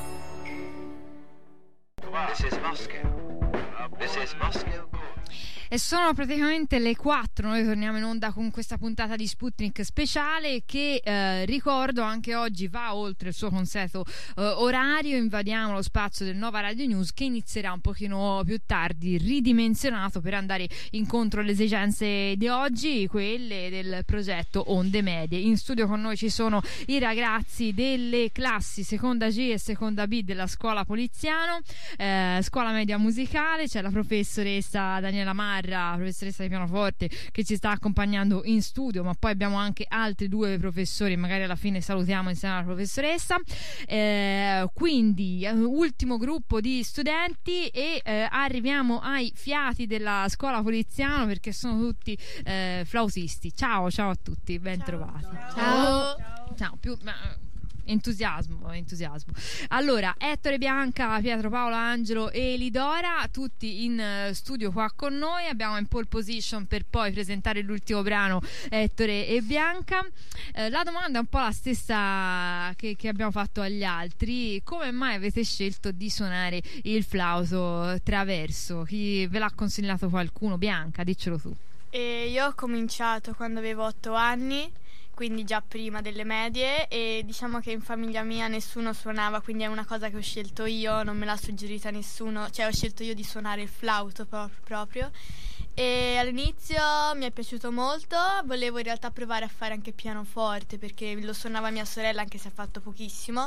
This is Moscow. This is Moscow. E sono praticamente le quattro, noi torniamo in onda con questa puntata di Sputnik speciale che eh, ricordo anche oggi va oltre il suo consueto eh, orario. Invadiamo lo spazio del Nova Radio News, che inizierà un pochino più tardi, ridimensionato per andare incontro alle esigenze di oggi, quelle del progetto Onde Medie. In studio con noi ci sono i ragazzi delle classi seconda G e seconda B della scuola Poliziano, eh, scuola media musicale. C'è la professoressa Daniela Marra, professoressa di pianoforte, che ci sta accompagnando in studio, ma poi abbiamo anche altri due professori, magari alla fine salutiamo insieme alla professoressa. Eh, quindi ultimo gruppo di studenti e eh, arriviamo ai fiati della scuola Poliziano, perché sono tutti eh, flautisti. Ciao, ciao a tutti, ben ciao, trovati. Ciao. Ciao. Ciao. Ciao. Più, ma, entusiasmo, entusiasmo. Allora, Ettore, Bianca, Pietro, Paolo, Angelo e Elidora, tutti in studio qua con noi. Abbiamo in pole position per poi presentare l'ultimo brano, Ettore e Bianca. Eh, la domanda è un po' la stessa che, che abbiamo fatto agli altri: come mai avete scelto di suonare il flauto traverso? Chi ve l'ha consigliato? Qualcuno? Bianca, diccelo tu. E io ho cominciato quando avevo otto anni, quindi già prima delle medie, e diciamo che in famiglia mia nessuno suonava, quindi è una cosa che ho scelto io, non me l'ha suggerita nessuno, cioè ho scelto io di suonare il flauto proprio. E all'inizio mi è piaciuto molto, volevo in realtà provare a fare anche pianoforte perché lo suonava mia sorella, anche se ha fatto pochissimo.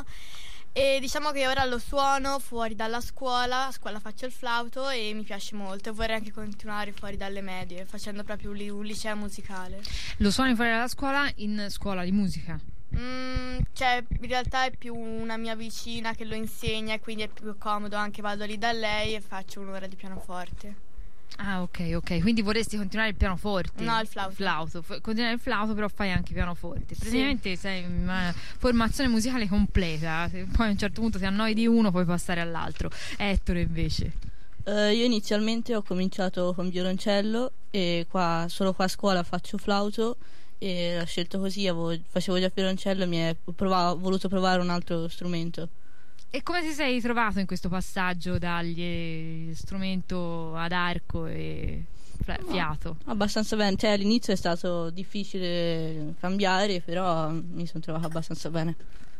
E diciamo che ora lo suono fuori dalla scuola, a scuola faccio il flauto e mi piace molto, e vorrei anche continuare fuori dalle medie, facendo proprio un, li- un liceo musicale. Lo suoni fuori dalla scuola in scuola di musica? Mm, cioè, in realtà è più una mia vicina che lo insegna, quindi è più comodo, anche vado lì da lei e faccio un'ora di pianoforte. Ah, ok, ok. Quindi vorresti continuare il pianoforte? No, il flauto. flauto. F- continuare il flauto, però fai anche pianoforte. Praticamente sì. Sei una formazione musicale completa. Poi a un certo punto ti annoi di uno, puoi passare all'altro. Ettore, invece? Uh, io inizialmente ho cominciato con violoncello e qua, solo qua a scuola faccio flauto, e l'ho scelto così. Avevo, facevo già violoncello e mi è provavo, voluto provare un altro strumento. E come ti sei trovato in questo passaggio dagli strumento ad arco e fiato? No, abbastanza bene, cioè all'inizio è stato difficile cambiare, però mi sono trovata abbastanza bene.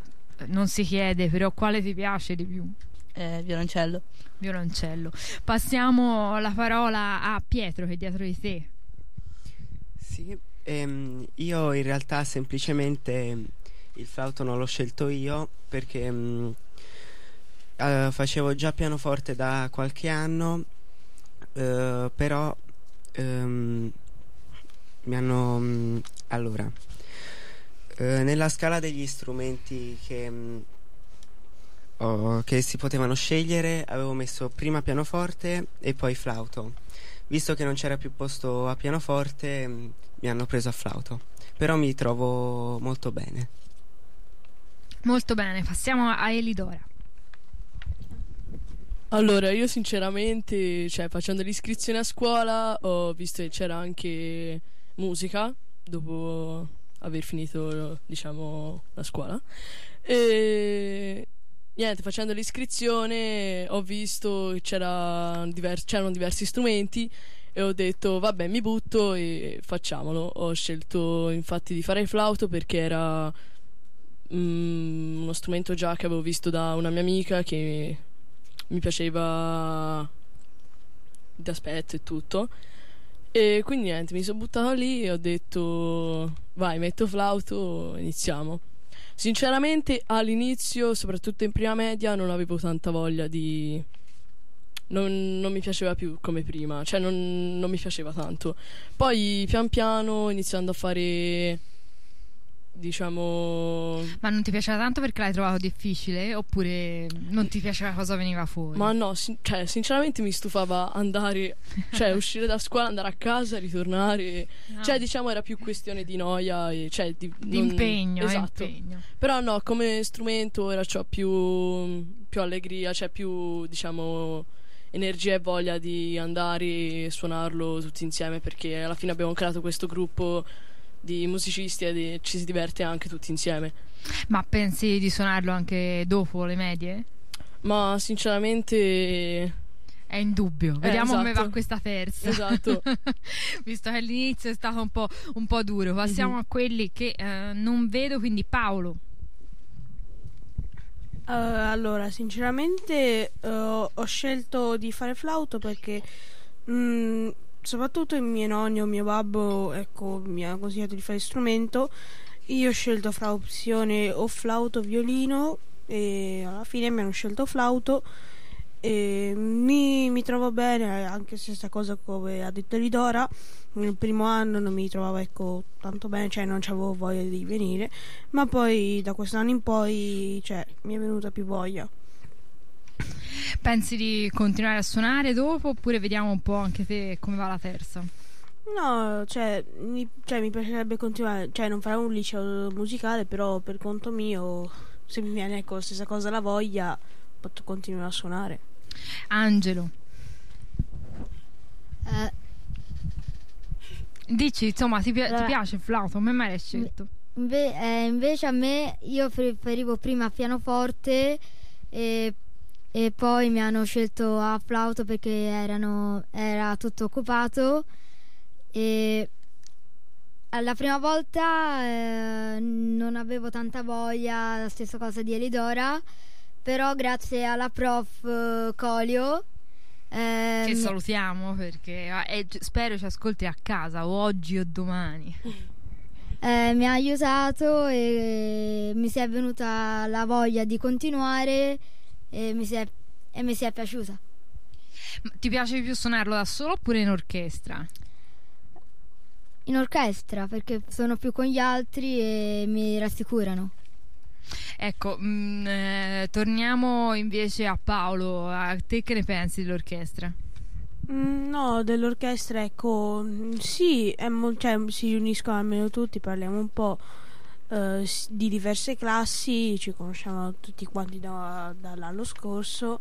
Non si chiede, però quale ti piace di più? Eh, violoncello. Violoncello. Passiamo la parola a Pietro, che è dietro di te. Sì, ehm, io in realtà semplicemente il flauto non l'ho scelto io perché mh, Uh, facevo già pianoforte da qualche anno, uh, però um, mi hanno um, allora uh, nella scala degli strumenti che, um, oh, che si potevano scegliere avevo messo prima pianoforte e poi flauto. Visto che non c'era più posto a pianoforte, um, mi hanno preso a flauto, però mi trovo molto bene. Molto bene, passiamo a Elidora. Allora, io sinceramente, cioè, facendo l'iscrizione a scuola ho visto che c'era anche musica dopo aver finito, diciamo, la scuola, e niente, facendo l'iscrizione ho visto che c'era diver- c'erano diversi strumenti e ho detto vabbè, mi butto e facciamolo. Ho scelto infatti di fare il flauto perché era mm, uno strumento già che avevo visto da una mia amica, che mi piaceva d'aspetto e tutto, e quindi niente, mi sono buttato lì e ho detto vai, metto flauto, iniziamo. Sinceramente all'inizio, soprattutto in prima media, non avevo tanta voglia di non, non mi piaceva più come prima, cioè non, non mi piaceva tanto. Poi pian piano, iniziando a fare, diciamo... Ma non ti piaceva tanto perché l'hai trovato difficile, oppure non ti piaceva cosa veniva fuori? Ma no, sin- cioè sinceramente mi stufava andare, cioè uscire da scuola, andare a casa, ritornare, no. Cioè diciamo era più questione di noia e, cioè, di, di non... impegno, esatto. impegno. Però no, come strumento ora c'ho più, più allegria, cioè più, diciamo, energia e voglia di andare e suonarlo tutti insieme, perché alla fine abbiamo creato questo gruppo di musicisti e ci si diverte anche tutti insieme. Ma pensi di suonarlo anche dopo le medie? Ma sinceramente È indubbio, vediamo eh, come esatto. va questa terza. Esatto. Visto che all'inizio è stato un po', un po' duro. Passiamo mm-hmm. a quelli che eh, non vedo, quindi Paolo. Uh, allora, sinceramente uh, ho scelto di fare flauto perché mh, soprattutto i miei nonni o mio babbo, ecco, mi ha consigliato di fare strumento. Io ho scelto fra opzione o flauto o violino e alla fine mi hanno scelto flauto e mi, mi trovo bene, anche se stessa cosa come ha detto Lidora. Nel primo anno non mi trovavo, ecco, tanto bene, cioè non avevo voglia di venire, ma poi da quest'anno in poi, cioè, mi è venuta più voglia. Pensi di continuare a suonare dopo oppure vediamo un po' anche te come va la terza? No, cioè mi, cioè mi piacerebbe continuare, cioè non farò un liceo musicale, però per conto mio, se mi viene, ecco, la stessa cosa la voglia, posso continuare a suonare. Angelo. Eh Dici, insomma, ti, pi- allora, ti piace il flauto? Come mai l'hai scelto? Inve- eh, invece a me, io preferivo prima pianoforte e, e poi mi hanno scelto a flauto perché erano, era tutto occupato. E la prima volta eh, non avevo tanta voglia, la stessa cosa di Elidora, però grazie alla prof eh, Colio, Eh, che salutiamo perché eh, spero ci ascolti a casa o oggi o domani. Eh, mi ha aiutato e mi si è venuta la voglia di continuare e mi si è, e mi si è piaciuta. Ma ti piace più suonarlo da solo oppure in orchestra? In orchestra, perché sono più con gli altri e mi rassicurano. Ecco, mh, eh, torniamo invece a Paolo. A te che ne pensi dell'orchestra? Mm, no, dell'orchestra, ecco, sì, è mo- cioè, si riuniscono almeno tutti, parliamo un po' eh, di diverse classi, ci conosciamo tutti quanti da, dall'anno scorso.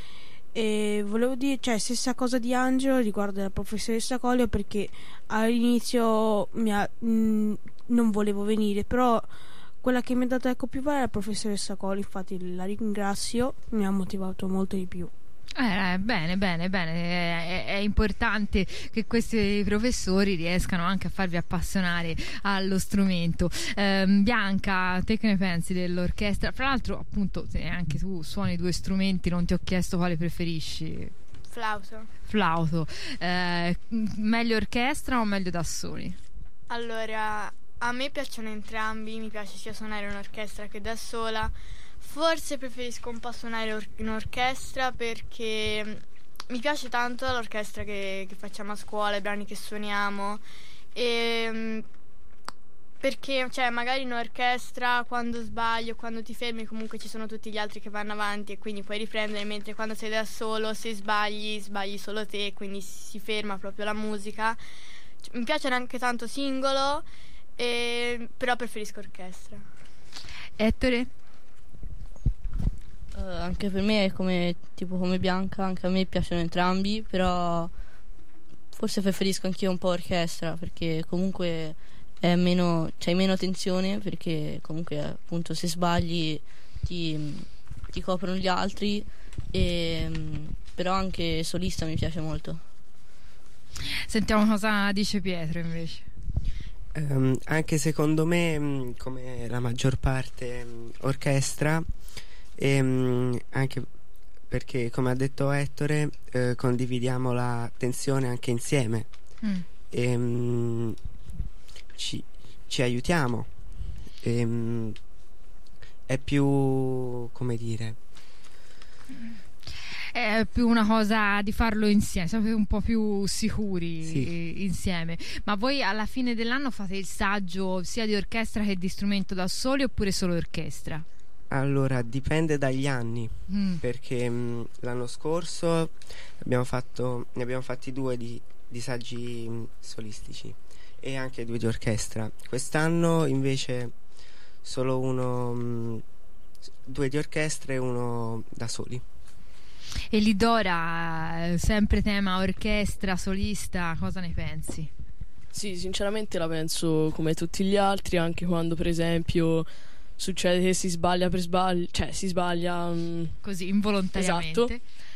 E volevo dire, cioè, stessa cosa di Angelo riguardo la professoressa Colio, perché all'inizio mi ha, mh, non volevo venire, però quella che mi ha dato, ecco, più valore è la professoressa Colli, infatti la ringrazio, mi ha motivato molto di più. Eh, bene, bene, bene, è, è importante che questi professori riescano anche a farvi appassionare allo strumento. Eh, Bianca, te che ne pensi dell'orchestra? Fra l'altro, appunto, se anche tu suoni due strumenti, non ti ho chiesto quale preferisci. Flauto. Flauto. Eh, meglio orchestra o meglio da soli? Allora, a me piacciono entrambi, mi piace sia suonare in orchestra che da sola. Forse preferisco un po' suonare or- in orchestra perché mi piace tanto l'orchestra che, che facciamo a scuola, i brani che suoniamo, e perché, cioè, magari in orchestra quando sbaglio, quando ti fermi, comunque ci sono tutti gli altri che vanno avanti e quindi puoi riprendere, mentre quando sei da solo, se sbagli, sbagli solo te, quindi si ferma proprio la musica. Mi piace anche tanto singolo, e, però preferisco orchestra. Ettore? Uh, anche per me è come, tipo come Bianca, anche a me piacciono entrambi, però forse preferisco anch'io un po' orchestra perché comunque è meno, c'hai meno tensione, perché comunque appunto se sbagli ti, ti coprono gli altri, e, però anche solista mi piace molto. Sentiamo cosa dice Pietro invece. Um, anche secondo me, mh, come la maggior parte, mh, orchestra, e mh, anche perché, come ha detto Ettore, eh, condividiamo la tensione anche insieme. mm. e mh, ci, ci aiutiamo, e mh, è più, come dire, è più una cosa di farlo insieme, siamo un po' più sicuri, sì, insieme. Ma voi alla fine dell'anno fate il saggio sia di orchestra che di strumento da soli oppure solo orchestra? Allora, dipende dagli anni, mm. perché mh, l'anno scorso abbiamo fatto, ne abbiamo fatti due di, di saggi mh, solistici e anche due di orchestra. Quest'anno invece solo uno, mh, due di orchestra e uno da soli. E Lidora, sempre tema orchestra, solista, cosa ne pensi? Sì, sinceramente la penso come tutti gli altri, anche quando per esempio succede che si sbaglia per sbaglio, cioè si sbaglia um, così involontariamente. Esatto.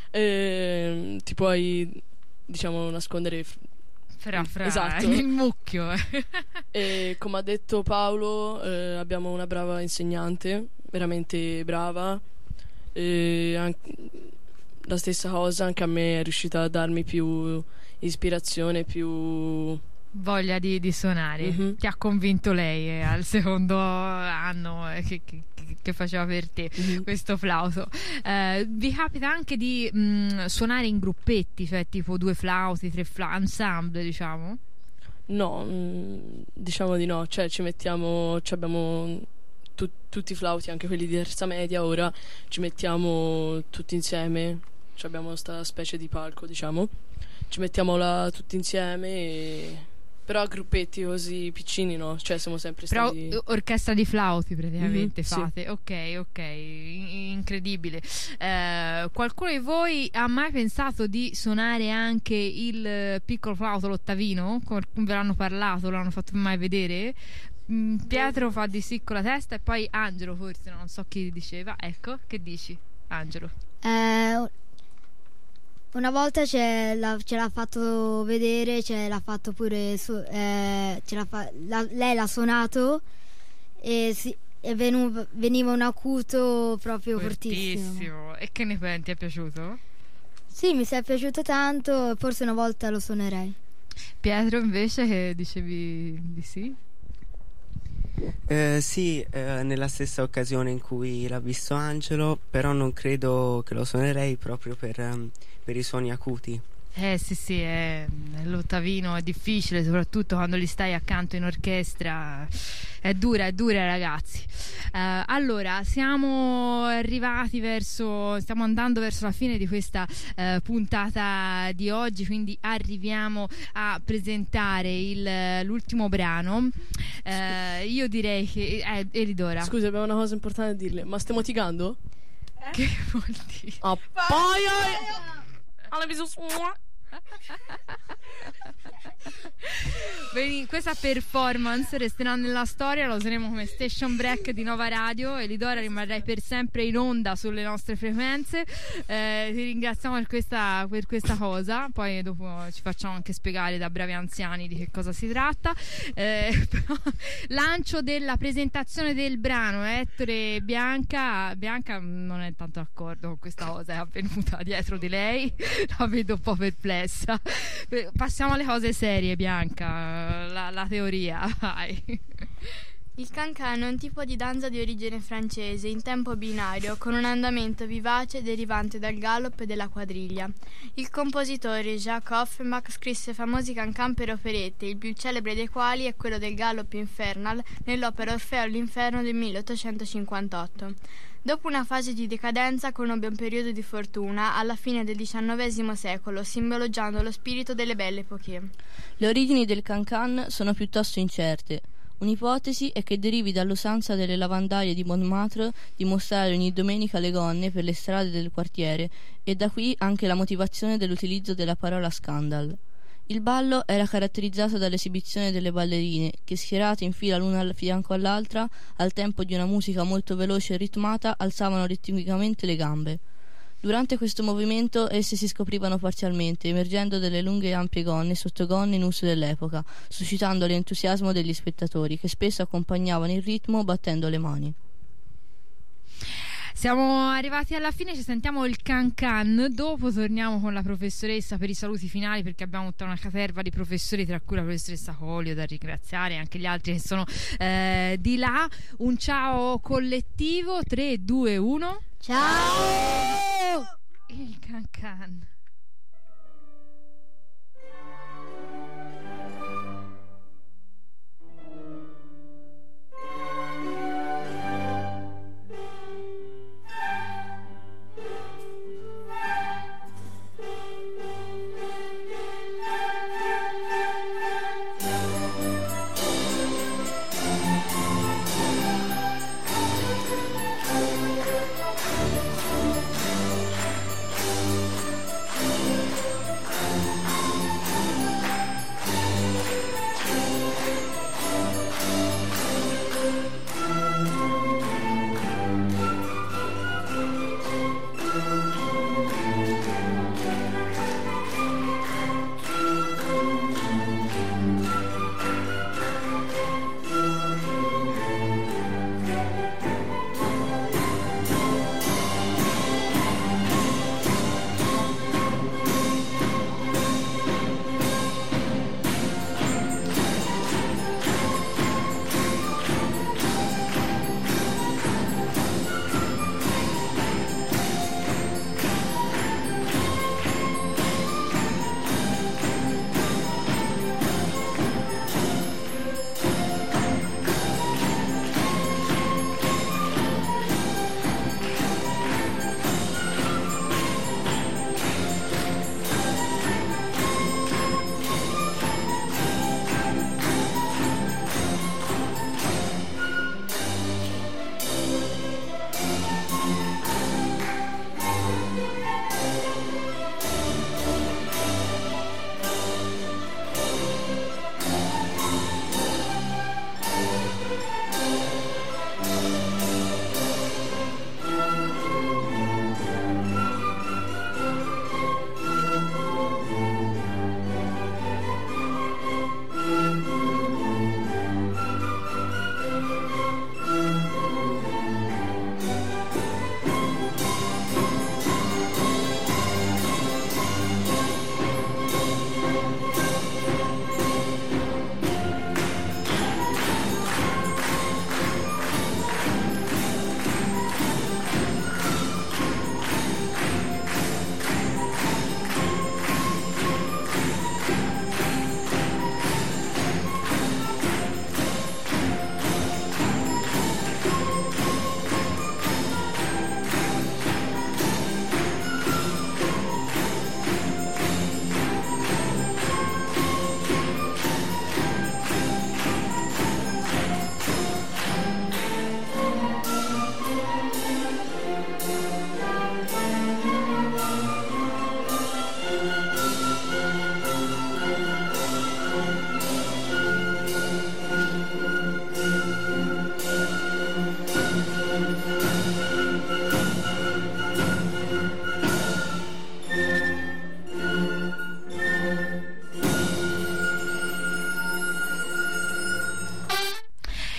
e ti puoi, diciamo, nascondere f- fra fra esatto. nel mucchio. E come ha detto Paolo, eh, abbiamo una brava insegnante, veramente brava, e anche, la stessa cosa anche a me è riuscita a darmi più ispirazione, più voglia di, di suonare. Mhm. Ti ha convinto lei eh, al secondo anno eh, che, che- che faceva per te Mhm. questo flauto. Eh, vi capita anche di mh, suonare in gruppetti, cioè tipo due flauti, tre flauti, ensemble, diciamo? No, mm, diciamo di no, cioè ci mettiamo, ci abbiamo tu- tutti i flauti, anche quelli di terza media, ora ci mettiamo tutti insieme, cioè abbiamo questa specie di palco, diciamo, ci mettiamo là tutti insieme, e... però a gruppetti così piccini no, cioè siamo sempre Però stati... eh, orchestra di flauti praticamente Mhm, sì. fate. Ok, ok, in- incredibile. Eh, qualcuno di voi ha mai pensato di suonare anche il eh, piccolo flauto, l'ottavino? Qual- Ve l'hanno parlato, l'hanno fatto mai vedere? Mm, Pietro fa di sì con la testa e poi Angelo forse, non so chi diceva. Ecco, che dici Angelo? Eh, una volta ce l'ha, ce l'ha fatto vedere, ce l'ha fatto pure su- eh, ce l'ha fa- la- lei l'ha suonato e, si- e venu- veniva un acuto proprio fortissimo. Fortissimo. E che ne pensi? Ti è piaciuto? Sì, mi è piaciuto tanto, forse una volta lo suonerei. Pietro invece che dicevi di sì? Eh, sì, eh, nella stessa occasione in cui l'ha visto Angelo, però non credo che lo suonerei proprio per, ehm, per i suoni acuti. Eh sì sì, è, l'ottavino è difficile, soprattutto quando li stai accanto in orchestra, è dura, è dura ragazzi. Eh, allora, siamo arrivati verso, stiamo andando verso la fine di questa eh, puntata di oggi, quindi arriviamo a presentare il- l'ultimo brano. Eh, io direi che... Eh, Elidora. Scusa, abbiamo una cosa importante da dirle, ma stiamo tigando? Che vuol dire? Ah, poi... Alla Bene, questa performance resterà nella storia, lo useremo come station break di Nova Radio. Elidora, rimarrai per sempre in onda sulle nostre frequenze. Eh, ti ringraziamo per questa, per questa cosa. Poi dopo ci facciamo anche spiegare da bravi anziani di che cosa si tratta. Eh, però, lancio della presentazione del brano. Ettore e Bianca. Bianca non è tanto d'accordo con questa cosa, è avvenuta dietro di lei. La vedo un po' perplessa. Eh, Passiamo alle cose serie, Bianca. La, la teoria, vai. Il cancan è un tipo di danza di origine francese in tempo binario con un andamento vivace derivante dal galop e dalla quadriglia. Il compositore Jacques Offenbach scrisse famosi cancan per operette, il più celebre dei quali è quello del Galop Infernal nell'opera Orfeo all'Inferno del milleottocentocinquantotto. Dopo una fase di decadenza conobbe un periodo di fortuna alla fine del diciannovesimo secolo, simboleggiando lo spirito delle belle epoche. Le origini del cancan sono piuttosto incerte. Un'ipotesi è che derivi dall'usanza delle lavandaie di Montmartre di mostrare ogni domenica le gonne per le strade del quartiere, e da qui anche la motivazione dell'utilizzo della parola scandal. Il ballo era caratterizzato dall'esibizione delle ballerine, che schierate in fila l'una al fianco all'altra, al tempo di una musica molto veloce e ritmata, alzavano ritmicamente le gambe. Durante questo movimento esse si scoprivano parzialmente, emergendo delle lunghe e ampie gonne, sottogonne in uso dell'epoca, suscitando l'entusiasmo degli spettatori, che spesso accompagnavano il ritmo battendo le mani. Siamo arrivati alla fine, ci sentiamo il cancan, dopo torniamo con la professoressa per i saluti finali, perché abbiamo tutta una caterva di professori, tra cui la professoressa Colio da ringraziare e anche gli altri che sono eh, di là. Un ciao collettivo, tre, due, uno. Ciao! Il cancan.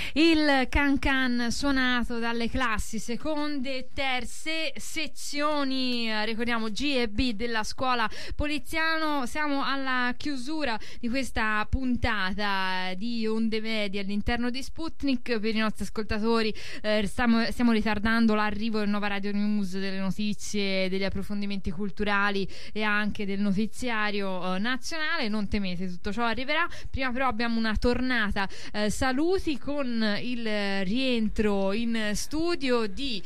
Il can can suonato dalle classi seconde e terze sezioni, eh, ricordiamo G e B della scuola Poliziano. Siamo alla chiusura di questa puntata di Onde Medie all'interno di Sputnik. Per i nostri ascoltatori eh, stiamo, stiamo ritardando l'arrivo del Nova Radio News, delle notizie, degli approfondimenti culturali e anche del notiziario eh, nazionale. Non temete, tutto ciò arriverà. Prima però abbiamo una tornata eh, saluti con il rientro in studio di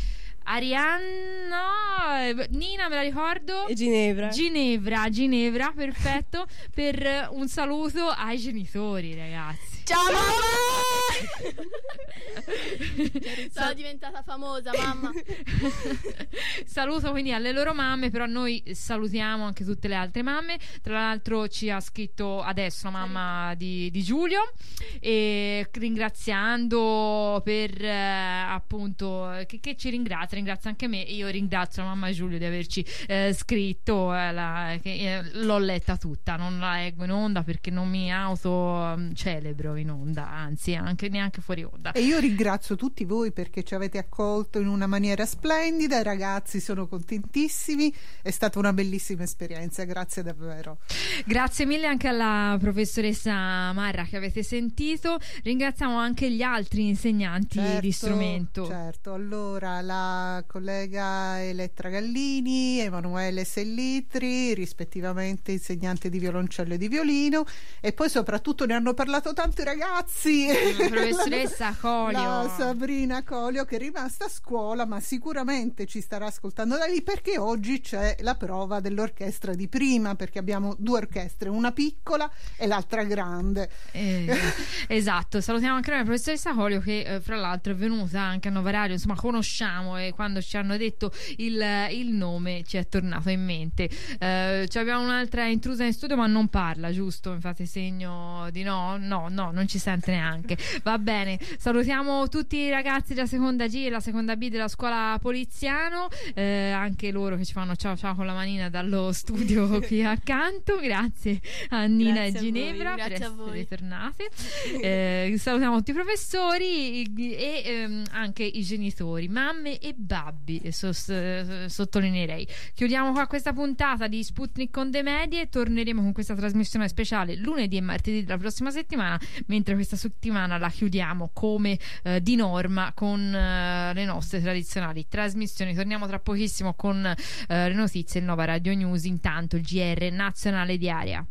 Arianna, Nina, me la ricordo, e Ginevra. Ginevra, Ginevra, perfetto, per un saluto ai genitori, ragazzi. Ciao mamma! Sono diventata famosa, mamma. Saluto quindi alle loro mamme, però noi salutiamo anche tutte le altre mamme. Tra l'altro ci ha scritto adesso la mamma di, di Giulio, e ringraziando per eh, appunto che, che ci ringrazia, ringrazia anche me, e io ringrazio la mamma di Giulio di averci eh, scritto, eh, la, che, eh, l'ho letta tutta, non la leggo in onda perché non mi auto um, celebro in onda, anzi anche neanche fuori onda. E io ringrazio tutti voi perché ci avete accolto in una maniera splendida. I ragazzi sono contentissimi, è stata una bellissima esperienza, grazie davvero. Grazie mille anche alla professoressa Marra che avete sentito. Ringraziamo anche gli altri insegnanti certo, di strumento. Certo, allora la collega Elettra Gallini, Emanuele Sellitri, rispettivamente insegnante di violoncello e di violino, e poi soprattutto ne hanno parlato tanti ragazzi, la professoressa Colio, la Sabrina Colio, che è rimasta a scuola ma sicuramente ci starà ascoltando da lì, perché oggi c'è la prova dell'orchestra di prima, perché abbiamo due orchestre, una piccola e l'altra grande. eh, esatto, salutiamo anche noi la professoressa Colio che eh, fra l'altro è venuta anche a Nova Radio, insomma conosciamo, e quando ci hanno detto il, il nome ci è tornato in mente. eh, abbiamo un'altra intrusa in studio ma non parla, giusto? Mi fate segno di no? No, no, non ci sente neanche. Va bene, salutiamo tutti i ragazzi della seconda G e la seconda B della scuola Poliziano, eh, anche loro che ci fanno ciao ciao con la manina dallo studio qui accanto. Grazie a Nina Grazie e Ginevra a per Grazie essere a voi. ritornate. eh, salutiamo tutti i professori e ehm, anche i genitori, mamme e babbi, sos- sottolineerei. Chiudiamo qua questa puntata di Sputnik con Onde Medie. Torneremo con questa trasmissione speciale lunedì e martedì della prossima settimana, mentre questa settimana la chiudiamo come eh, di norma con eh, le nostre tradizionali trasmissioni. Torniamo tra pochissimo con eh, le notizie, il Nova Radio News, intanto il G R nazionale di area.